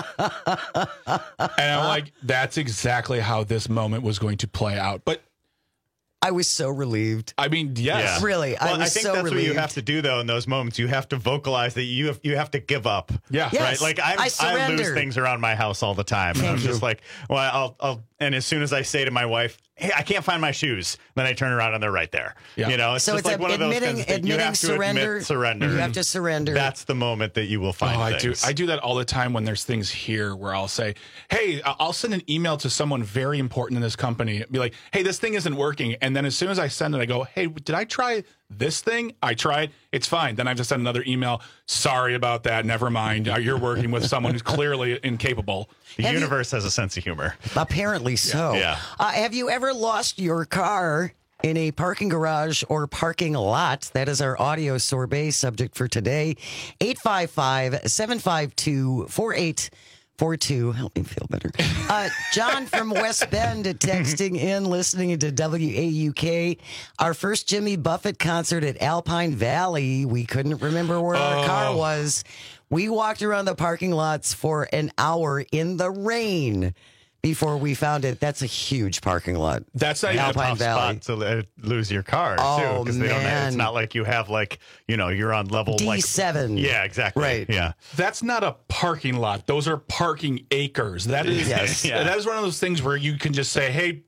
Yeah. And I'm like, that's exactly how this moment was going to play out. But I was so relieved. I mean, yes. Yeah. Really, I well, was I think so that's relieved. what you have to do, though, in those moments. You have to vocalize that you have, you have to give up. Yeah. Yes, right? Like, I'm, I I, surrender. lose things around my house all the time. And I'm Thank just you. like, well, I'll, I'll, and as soon as I say to my wife, hey, I can't find my shoes, then I turn around and they're right there. Yeah. You know, it's So just it's like a- one of those admitting- kinds of things. You admitting have to surrender. admit surrender. You have to surrender. That's the moment that you will find Oh, I do. things. I do that all the time when there's things here where I'll say, hey, I- I'll send an email to someone very important in this company. Be like, hey, this thing isn't working. And then as soon as I send it, I go, hey, did I try this thing? I tried. It's fine. Then I have to send another email. Sorry about that. Never mind. Uh, You're working with someone who's clearly incapable. The Have you- universe has a sense of humor. Apparently so. Yeah. Uh, have you ever lost your car in a parking garage or parking lot? That is our audio sorbet subject for today. eight five five, seven five two, four eight four two. Help me feel better. Uh, John from West Bend texting in, listening to W A U K. Our first Jimmy Buffett concert at Alpine Valley. We couldn't remember where our car was. We walked around the parking lots for an hour in the rain before we found it. That's a huge parking lot. That's not even a Alpine Tough Valley. spot to uh, lose your car Oh, too, because they don't. man. It's not like you have like you know you're on level D like seven. Yeah, exactly. Right. Yeah. That's not a parking lot. Those are parking acres. That is Yes. Yeah. that is one of those things where you can just say, hey,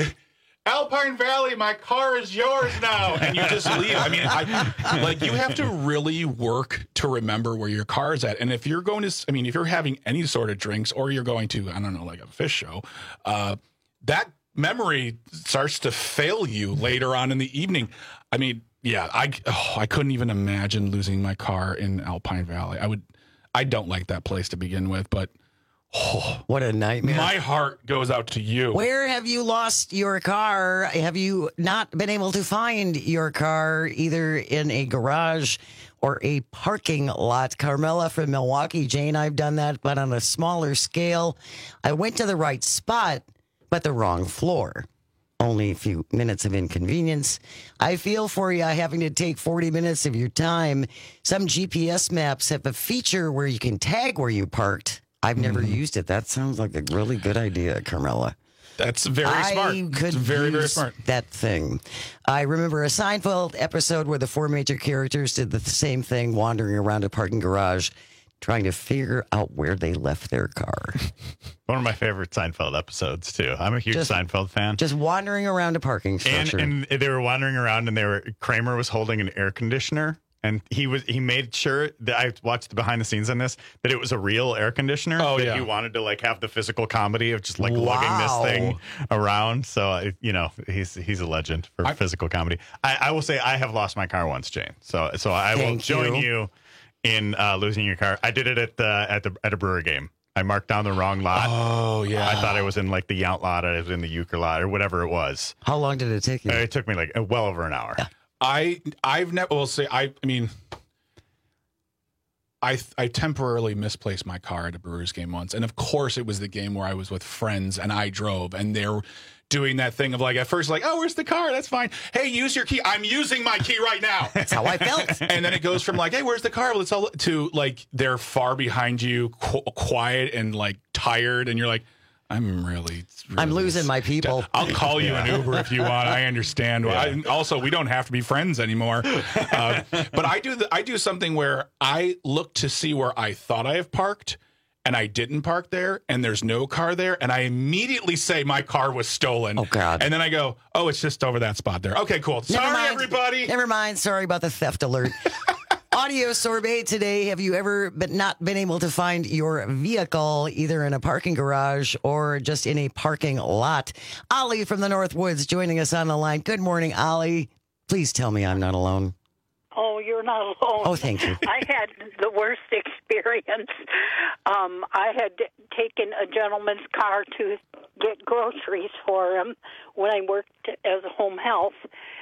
Alpine Valley, my car is yours now. And you just leave. I mean, I, like you have to really work to remember where your car is at. And if you're going to, I mean, if you're having any sort of drinks or you're going to, I don't know, like a fish show, uh, that memory starts to fail you later on in the evening. I mean, yeah, I, oh, I couldn't even imagine losing my car in Alpine Valley. I would, I don't like that place to begin with, but oh, What a nightmare. my heart goes out to you. Where have you lost your car? Have you not been able to find your car either in a garage or a parking lot? Carmela from Milwaukee. Jane, I've done that, but on a smaller scale. I went to the right spot, but the wrong floor. Only a few minutes of inconvenience. I feel for you having to take forty minutes of your time. Some G P S maps have a feature where you can tag where you parked. I've never Mm-hmm. used it. That sounds like a really good idea, Carmela. That's very I smart. could It's very, very use smart. that thing. I remember a Seinfeld episode where the four major characters did the same thing, wandering around a parking garage, trying to figure out where they left their car. One of my favorite Seinfeld episodes too. I'm a huge Just- Seinfeld fan. Just wandering around a parking And, structure. and they were wandering around, and they were Kramer was holding an air conditioner, and he was he made sure that I watched the behind the scenes on this that it was a real air conditioner. Oh, that yeah. he wanted to like have the physical comedy of just like lugging Wow. this thing around. So I- you know he's he's a legend for I- physical comedy. I, I will say I have lost my car once, Jane. So so I will Thank join you. you in uh, losing your car. I did it at the at the at a brewer game. I marked down the wrong lot. Oh, yeah. I thought I was in like the Yount lot. I was in the Euchre lot or whatever it was. How long did it take you? It took me like uh, well over an hour. I I've never. Well, say I. I mean, I I temporarily misplaced my car at a Brewers game once, and of course it was the game where I was with friends and I drove, and they're doing that thing of like at first like, oh, where's the car? That's fine. Hey, use your key. I'm using my key right now. That's how I felt. And then it goes from like, hey, where's the car? Well, it's all to like they're far behind you, qu- quiet and like tired, and you're like, I'm really, really I'm losing my people. I'll call you an Uber if you want. I understand. Well, I, also, we don't have to be friends anymore. Uh, but I do the, I do something where I look to see where I thought I have parked, and I didn't park there, and there's no car there, and I immediately say my car was stolen. Oh, God. And then I go, oh, it's just over that spot there. Okay, cool. Never Sorry, mind. everybody. Never mind. Sorry about the theft alert. Audio sorbet today. Have you ever been not been able to find your vehicle either in a parking garage or just in a parking lot? Ollie from the Northwoods joining us on the line. Good morning, Ollie. Please tell me I'm not alone. Oh, you're not alone. Oh, thank you. I had the worst experience. Um, I had taken a gentleman's car to get groceries for him when I worked as a home health.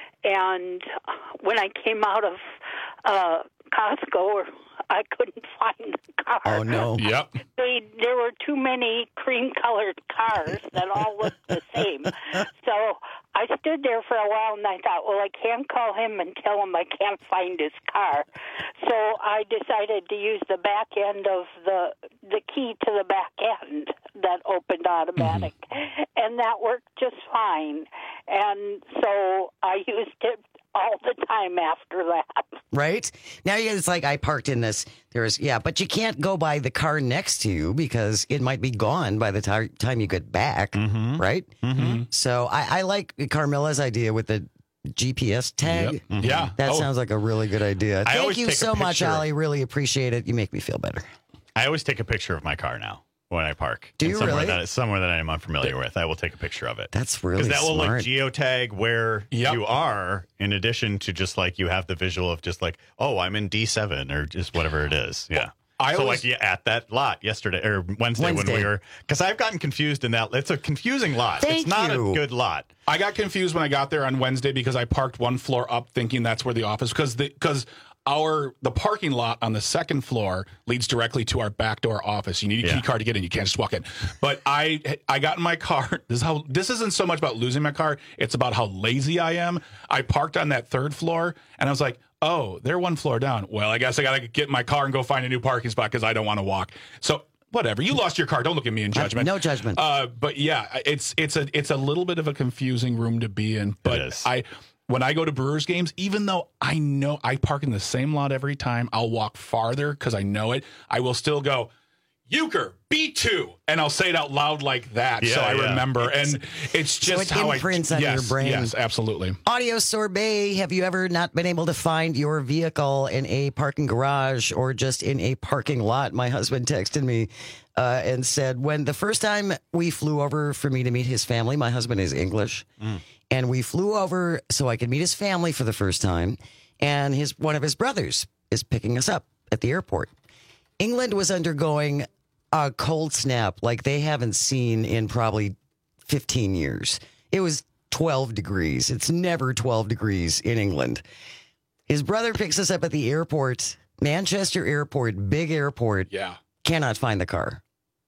And when I came out of uh, Costco, I couldn't find the car. Oh, no. Yep. They, there were too many cream-colored cars that all looked the same. So I stood there for a while, and I thought, well, I can't call him and tell him I can't find his car. So I decided to use the back end of the the key to the back end that opened automatic. Mm-hmm. And that worked just fine. And so I used it all the time after that. Right? Now it's like I parked in this. There's, yeah, but you can't go by the car next to you because it might be gone by the t- time you get back, mm-hmm. right? Mm-hmm. So I, I like Carmilla's idea with the G P S tag. Yep. Mm-hmm. Yeah. That oh. sounds like a really good idea. I Thank you take a so much, picture. Ollie. Really appreciate it. You make me feel better. I always take a picture of my car now when I park. Do And you somewhere really? That, somewhere that I'm unfamiliar with, I will take a picture of it. That's really Because that will smart. like geotag where Yep. you are, in addition to just like you have the visual of just like, oh, I'm in D seven or just whatever it is. Yeah. I so always- like yeah, at that lot yesterday or Wednesday, Wednesday. when we were, because I've gotten confused in that. It's a confusing lot. Thank it's not you. a good lot. I got confused when I got there on Wednesday because I parked one floor up thinking that's where the office, because the because our the parking lot on the second floor leads directly to our back door office. You need a Yeah. key card to get in. You can't just walk in. But I I got in my car. This is how this isn't so much about losing my car. It's about how lazy I am. I parked on that third floor and I was like, oh, they're one floor down. Well, I guess I got to get in my car and go find a new parking spot because I don't want to walk. So whatever. You lost your car. Don't look at me in judgment. No judgment. Uh, but yeah, it's it's a it's a little bit of a confusing room to be in. But is. I when I go to Brewers games, even though I know I park in the same lot every time, I'll walk farther because I know it. I will still go, Euchre, B two, and I'll say it out loud like that, so Yeah, I yeah. remember. And it's So just it how imprints I on yes, your brain. Yes, absolutely. Audio sorbet. Have you ever not been able to find your vehicle in a parking garage or just in a parking lot? My husband texted me uh, and said, when the first time we flew over for me to meet his family, my husband is English, Mm. and we flew over so I could meet his family for the first time, and his one of his brothers is picking us up at the airport. England was undergoing a cold snap like they haven't seen in probably fifteen years. It was twelve degrees. It's never twelve degrees in England. His brother picks us up at the airport, Manchester Airport, big airport. Yeah. Cannot find the car.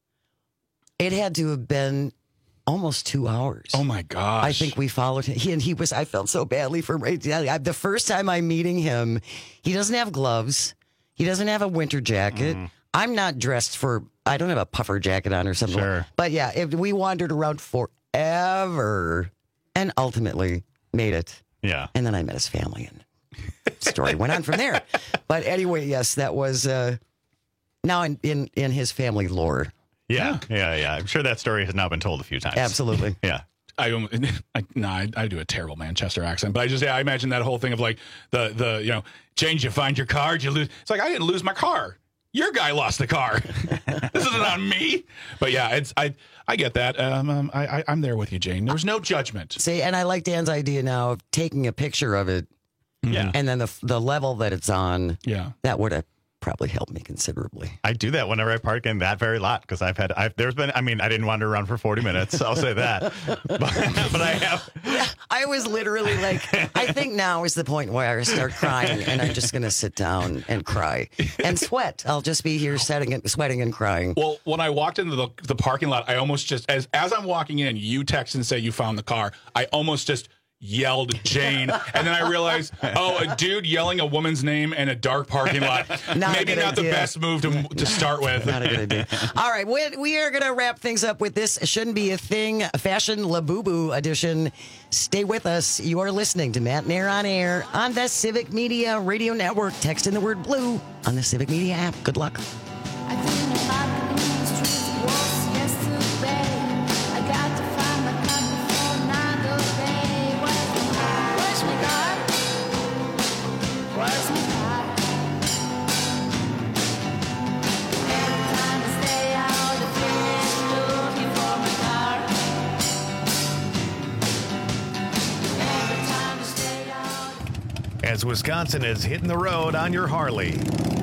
It had to have been almost two hours. Oh my gosh. I think we followed him. He, and he was, I felt so badly for him. I- The first time I'm meeting him, he doesn't have gloves. He doesn't have a winter jacket. Mm. I'm not dressed for, I don't have a puffer jacket on or something. Sure. But yeah, if we wandered around forever and ultimately made it. Yeah. And then I met his family and story went on from there. But anyway, yes, that was uh, now in, in, in his family lore. Yeah, yeah, yeah. I'm sure that story has now been told a few times. Absolutely. Yeah. I don't. I, no, I, I do a terrible Manchester accent, but I just yeah, I imagine that whole thing of like the the you know, change. You find your car, you lose. It's like I didn't lose my car. Your guy lost the car. This isn't on me. But yeah, it's I I get that. Um, um I, I I'm there with you, Jane. There was no judgment. See, and I like Dan's idea now of taking a picture of it. Yeah. And then the the level that it's on. Yeah. That would have probably helped me considerably. I do that whenever I park in that very lot because I've had, I've, there's been, I mean, I didn't wander around for forty minutes. I'll say that. But, but I have. Yeah, I was literally like, I think now is the point where I start crying and I'm just going to sit down and cry and sweat. I'll just be here sweating and, sweating and crying. Well, when I walked into the, the parking lot, I almost just, as as I'm walking in, you text and say you found the car. I almost just yelled Jane, and then I realized, oh, a dude yelling a woman's name in a dark parking lot. Not a Maybe good not the idea. best move to to start with. Not a good idea. All right, we, we are going to wrap things up with this Shouldn't Be a Thing Fashion Labubu edition. Stay with us. You are listening to Matt and Air on Air on the Civic Media Radio Network. Text in the word blue on the Civic Media app. Good luck. I think my as Wisconsin is hitting the road on your Harley.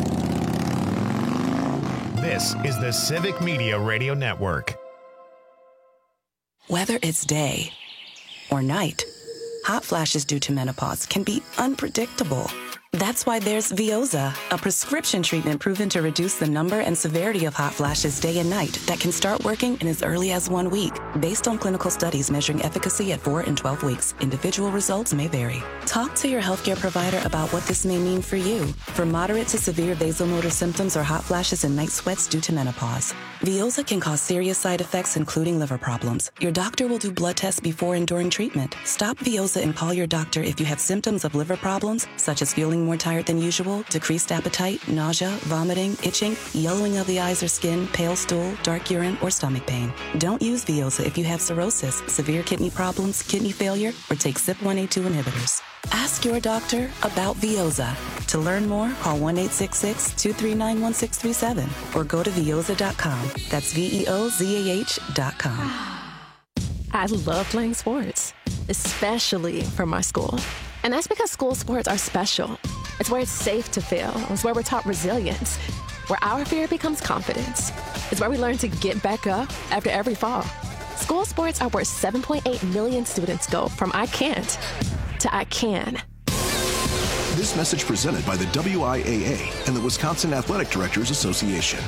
This is the Civic Media Radio Network. Whether it's day or night, hot flashes due to menopause can be unpredictable. That's why there's Veoza, a prescription treatment proven to reduce the number and severity of hot flashes day and night that can start working in as early as one week. Based on clinical studies measuring efficacy at four and twelve weeks, individual results may vary. Talk to your healthcare provider about what this may mean for you. For moderate to severe vasomotor symptoms or hot flashes and night sweats due to menopause, Veoza can cause serious side effects, including liver problems. Your doctor will do blood tests before and during treatment. Stop Veoza and call your doctor if you have symptoms of liver problems, such as feeling more tired than usual, decreased appetite, nausea, vomiting, itching, yellowing of the eyes or skin, pale stool, dark urine, or stomach pain. Don't use Veoza if you have cirrhosis, severe kidney problems, kidney failure, or take C Y P one A two inhibitors. Ask your doctor about Veoza. To learn more, call one eight six six, two three nine, one six three seven or go to veoza dot com. That's V E O Z A H dot com. I love playing sports, especially for my school. And that's because school sports are special. It's where it's safe to fail. It's where we're taught resilience, where our fear becomes confidence. It's where we learn to get back up after every fall. School sports are where seven point eight million students go from I can't to I can. This message presented by the W I A A and the Wisconsin Athletic Directors Association.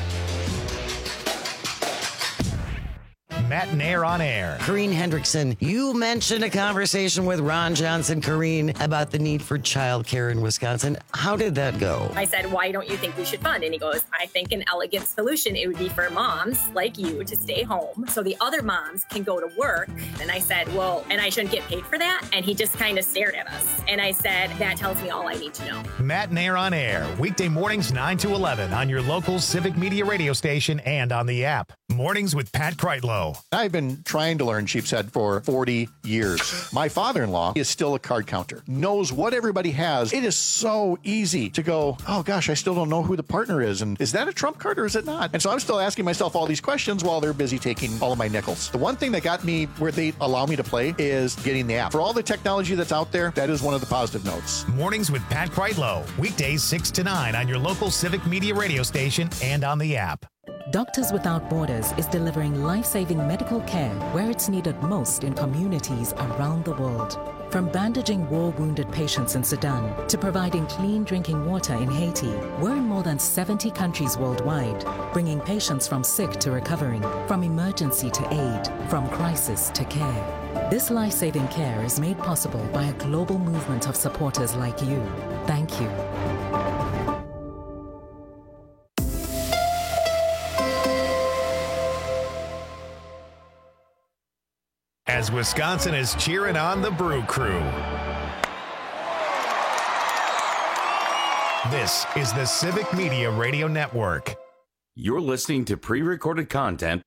Matt Nair on air. Corrine Hendrickson, you mentioned a conversation with Ron Johnson, Corrine, about the need for childcare in Wisconsin. How did that go? I said, why don't you think we should fund? And he goes, I think an elegant solution, it would be for moms like you to stay home so the other moms can go to work. And I said, well, and I shouldn't get paid for that? And he just kind of stared at us. And I said, that tells me all I need to know. Matt Nair on air, weekday mornings nine to eleven on your local Civic Media radio station and on the app. Mornings with Pat Kreitlow. I've been trying to learn sheep's head for forty years. My father-in-law is still a card counter, knows what everybody has. It is so easy to go, oh gosh, I still don't know who the partner is. And is that a trump card or is it not? And so I'm still asking myself all these questions while they're busy taking all of my nickels. The one thing that got me where they allow me to play is getting the app. For all the technology that's out there, that is one of the positive notes. Mornings with Pat Kreitlow, weekdays six to nine on your local Civic Media radio station and on the app. Doctors Without Borders is delivering life-saving medical care where it's needed most in communities around the world. From bandaging war-wounded patients in Sudan to providing clean drinking water in Haiti, we're in more than seventy countries worldwide, bringing patients from sick to recovering, from emergency to aid, from crisis to care. This life-saving care is made possible by a global movement of supporters like you. Thank you. As Wisconsin is cheering on the Brew Crew. This is the Civic Media Radio Network. You're listening to pre-recorded content.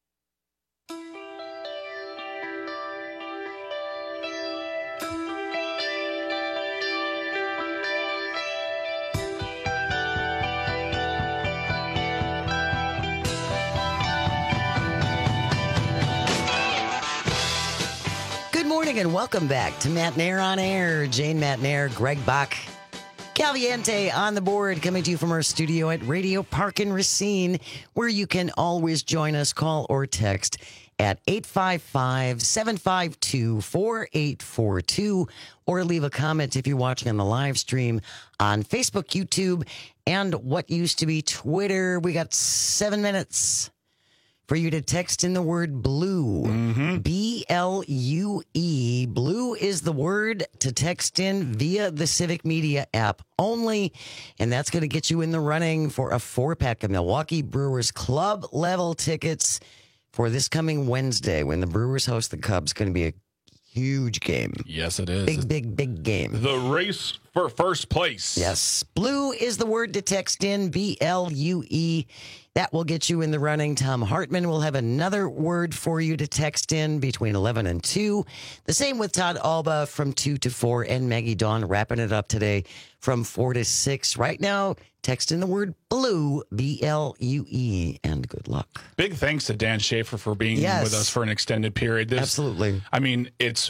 And welcome back to Matt Nair on air. Jane Matt Nair, Greg Bach, Caliente on the board, coming to you from our studio at Radio Park in Racine, where you can always join us, call or text at eight five five, seven five two, four eight four two, or leave a comment if you're watching on the live stream on Facebook, YouTube, and what used to be Twitter. We got seven minutes for you to text in the word blue. Mm-hmm. B L U E. Blue is the word to text in via the Civic Media app only. And that's going to get you in the running for a four-pack of Milwaukee Brewers club level tickets for this coming Wednesday when the Brewers host the Cubs. Going to be a huge game. Yes, it is. Big, big, big game. The race for first place. Yes. Blue is the word to text in, B L U E. That will get you in the running. Tom Hartman will have another word for you to text in between eleven and two. The same with Todd Alba from two to four, and Maggie Dawn wrapping it up today from four to six. Right now, text in the word blue, B L U E, and good luck. Big thanks to Dan Schaefer for being yes. with us for an extended period. This, Absolutely. I mean, it's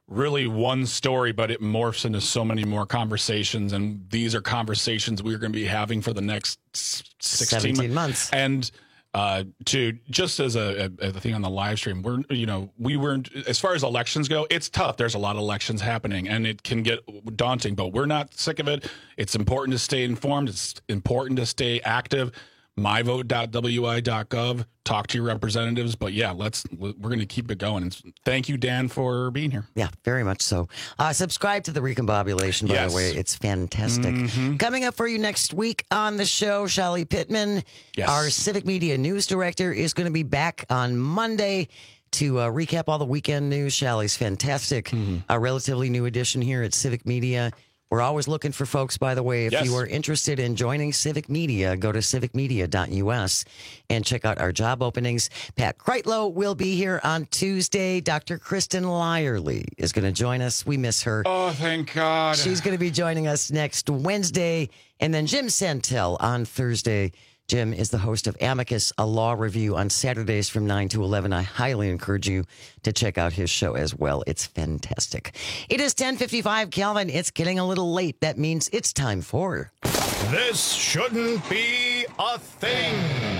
really one story, but it morphs into so many more conversations. And these are conversations we're going to be having for the next sixteen seventeen months. And uh, to just as a, a, a thing on the live stream, we're, you know, we weren't, as far as elections go, it's tough. There's a lot of elections happening and it can get daunting, but we're not sick of it. It's important to stay informed. It's important to stay active. my vote dot w i dot gov. Talk to your representatives. But yeah, let's we're going to keep it going. And thank you, Dan, for being here. Yeah, very much so. Uh, subscribe to the Recombobulation, by Yes. the way. It's fantastic. Mhm. Coming up for you next week on the show, Shelly Pittman, Yes. our Civic Media News Director, is going to be back on Monday to uh, recap all the weekend news. Shelly's fantastic. Mm-hmm. A relatively new addition here at Civic Media. We're always looking for folks, by the way. If Yes. you are interested in joining Civic Media, go to civic media dot u s and check out our job openings. Pat Kreitlow will be here on Tuesday. Doctor Kristen Lyerly is going to join us. We miss her. Oh, thank God. She's going to be joining us next Wednesday. And then Jim Santel on Thursday. Jim is the host of Amicus, a law review on Saturdays from nine to eleven. I highly encourage you to check out his show as well. It's fantastic. It is ten fifty-five, Calvin. It's getting a little late. That means it's time for... This shouldn't be a thing.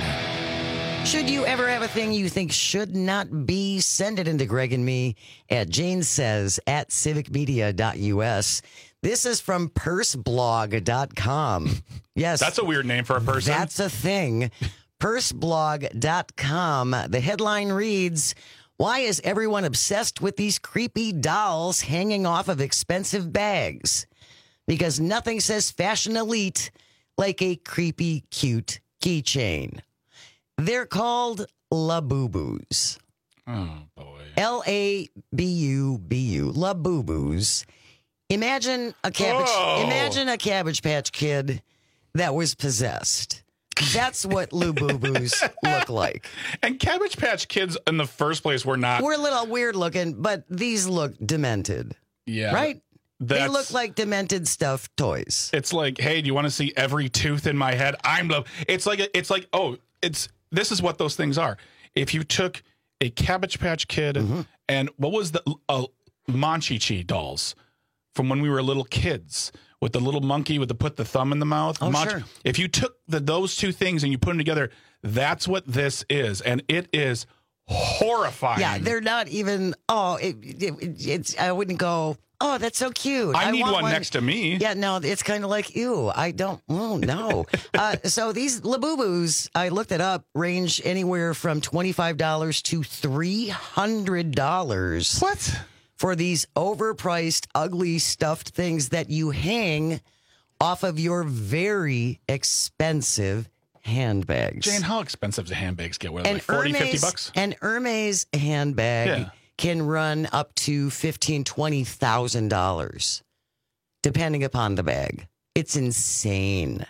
Should you ever have a thing you think should not be, send it into Greg and me at Jane Says at civic media dot u s. This is from purse blog dot com. Yes. That's a weird name for a person. That's a thing. purse blog dot com. The headline reads, "Why is everyone obsessed with these creepy dolls hanging off of expensive bags? Because nothing says fashion elite like a creepy, cute keychain. They're called Labubu's. Oh, boy. L A B U B U. Labubu's. Imagine a cabbage. Whoa. Imagine a Cabbage Patch Kid that was possessed. That's what Labubu's look like. And Cabbage Patch Kids in the first place were not. We're a little weird looking, but these look demented. Yeah. Right? They That's- look like demented stuffed toys. It's like, hey, do you want to see every tooth in my head? I'm love. It's like it's like oh, it's this is what those things are. If you took a Cabbage Patch Kid Mm-hmm. and what was the uh, Monchi-Chi dolls from when we were little kids with the little monkey with the put the thumb in the mouth. Oh, Monch- sure. If you took the, those two things and you put them together, that's what this is, and it is horrifying. Yeah, they're not even. Oh, it, it, it's. I wouldn't go. Oh, that's so cute. I need want one next to me. Yeah, no, it's kind of like, ew, I don't, oh, no. uh, so these Labubus, I looked it up, range anywhere from twenty-five dollars to three hundred dollars. What? For these overpriced, ugly, stuffed things that you hang off of your very expensive handbags. Jane, how expensive do handbags get? What, An like forty, fifty Hermes- bucks? An Hermes handbag Yeah. can run up to fifteen, twenty thousand dollars, depending upon the bag. It's insane.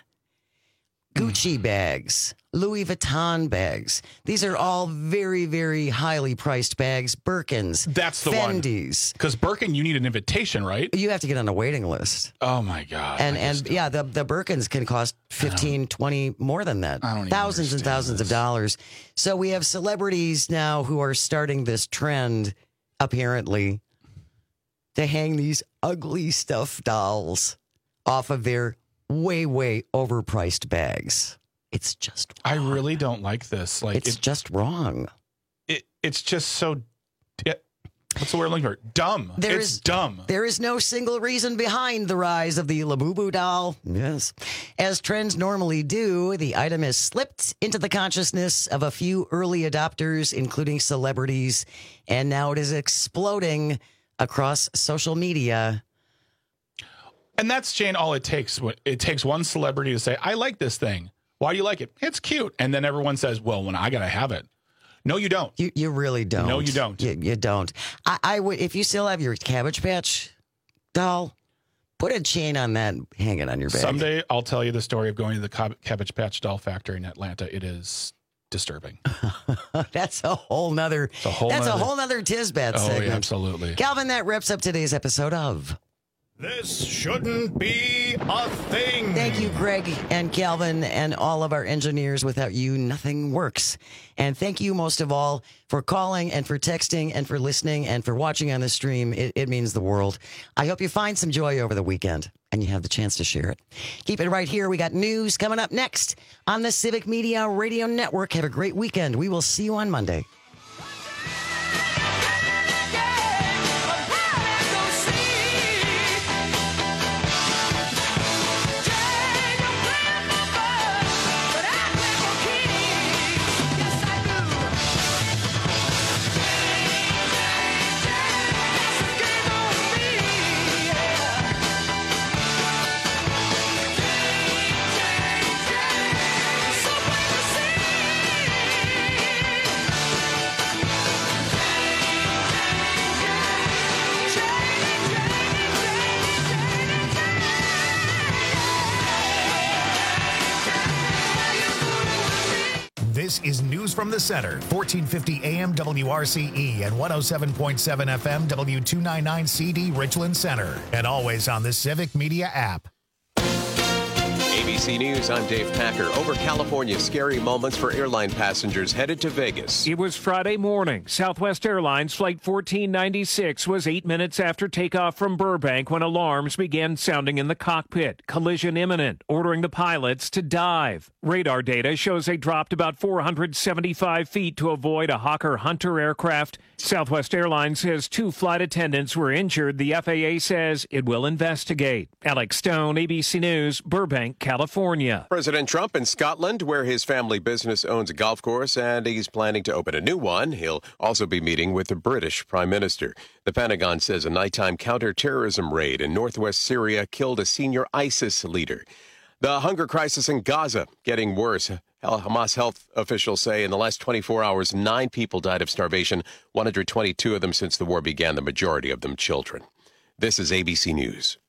Gucci bags, Louis Vuitton bags. These are all very, very highly priced bags. Birkins, That's the Fendis. Because Birkin, you need an invitation, right? You have to get on a waiting list. Oh my God. And I and just- yeah, the the Birkins can cost fifteen, twenty, more than that. I don't even thousands and understand thousands of this. dollars. So we have celebrities now who are starting this trend, apparently, to hang these ugly stuffed dolls off of their way, way overpriced bags. It's just I really don't like this. Like it's it, just wrong. it, it's just so. It, what's the word I'm looking for? Dumb. There it's is- dumb. There is no single reason behind the rise of the Labubu doll. Yes. As trends normally do, the item has slipped into the consciousness of a few early adopters, including celebrities, and now it is exploding across social media. And that's, Jane, all it takes. It takes one celebrity to say, I like this thing. Why do you like it? It's cute. And then everyone says, well, when I got to have it. No, you don't. You you really don't. No, you don't. You, you don't. I, I would, if you still have your Cabbage Patch doll, put a chain on that, hang it on your bag. Someday I'll tell you the story of going to the Cab- Cabbage Patch doll factory in Atlanta. It is disturbing. That's a whole nother. a whole that's nother- a whole nother Tisbet Oh, segment. yeah, absolutely. Calvin, that wraps up today's episode of This shouldn't be a thing. Thank you, Greg and Calvin and all of our engineers. Without you, nothing works. And thank you most of all for calling and for texting and for listening and for watching on the stream. It, it means the world. I hope you find some joy over the weekend and you have the chance to share it. Keep it right here. We got news coming up next on the Civic Media Radio Network. Have a great weekend. We will see you on Monday. This is News from the Center, fourteen fifty A M W R C E and one oh seven point seven F M W two ninety-nine C D Richland Center. And always on the Civic Media app. A B C News, I'm Dave Packer. Over California's scary moments for airline passengers headed to Vegas. It was Friday morning. Southwest Airlines Flight fourteen ninety-six was eight minutes after takeoff from Burbank when alarms began sounding in the cockpit. Collision imminent, ordering the pilots to dive. Radar data shows they dropped about four hundred seventy-five feet to avoid a Hawker Hunter aircraft. Southwest Airlines says two flight attendants were injured. The F A A says it will investigate. Alex Stone, A B C News, Burbank, California. President Trump in Scotland, where his family business owns a golf course, and he's planning to open a new one. He'll also be meeting with the British Prime Minister. The Pentagon says a nighttime counterterrorism raid in northwest Syria killed a senior ISIS leader. The hunger crisis in Gaza getting worse. Hamas health officials say in the last twenty-four hours, nine people died of starvation, one hundred twenty-two of them since the war began, the majority of them children. This is A B C News.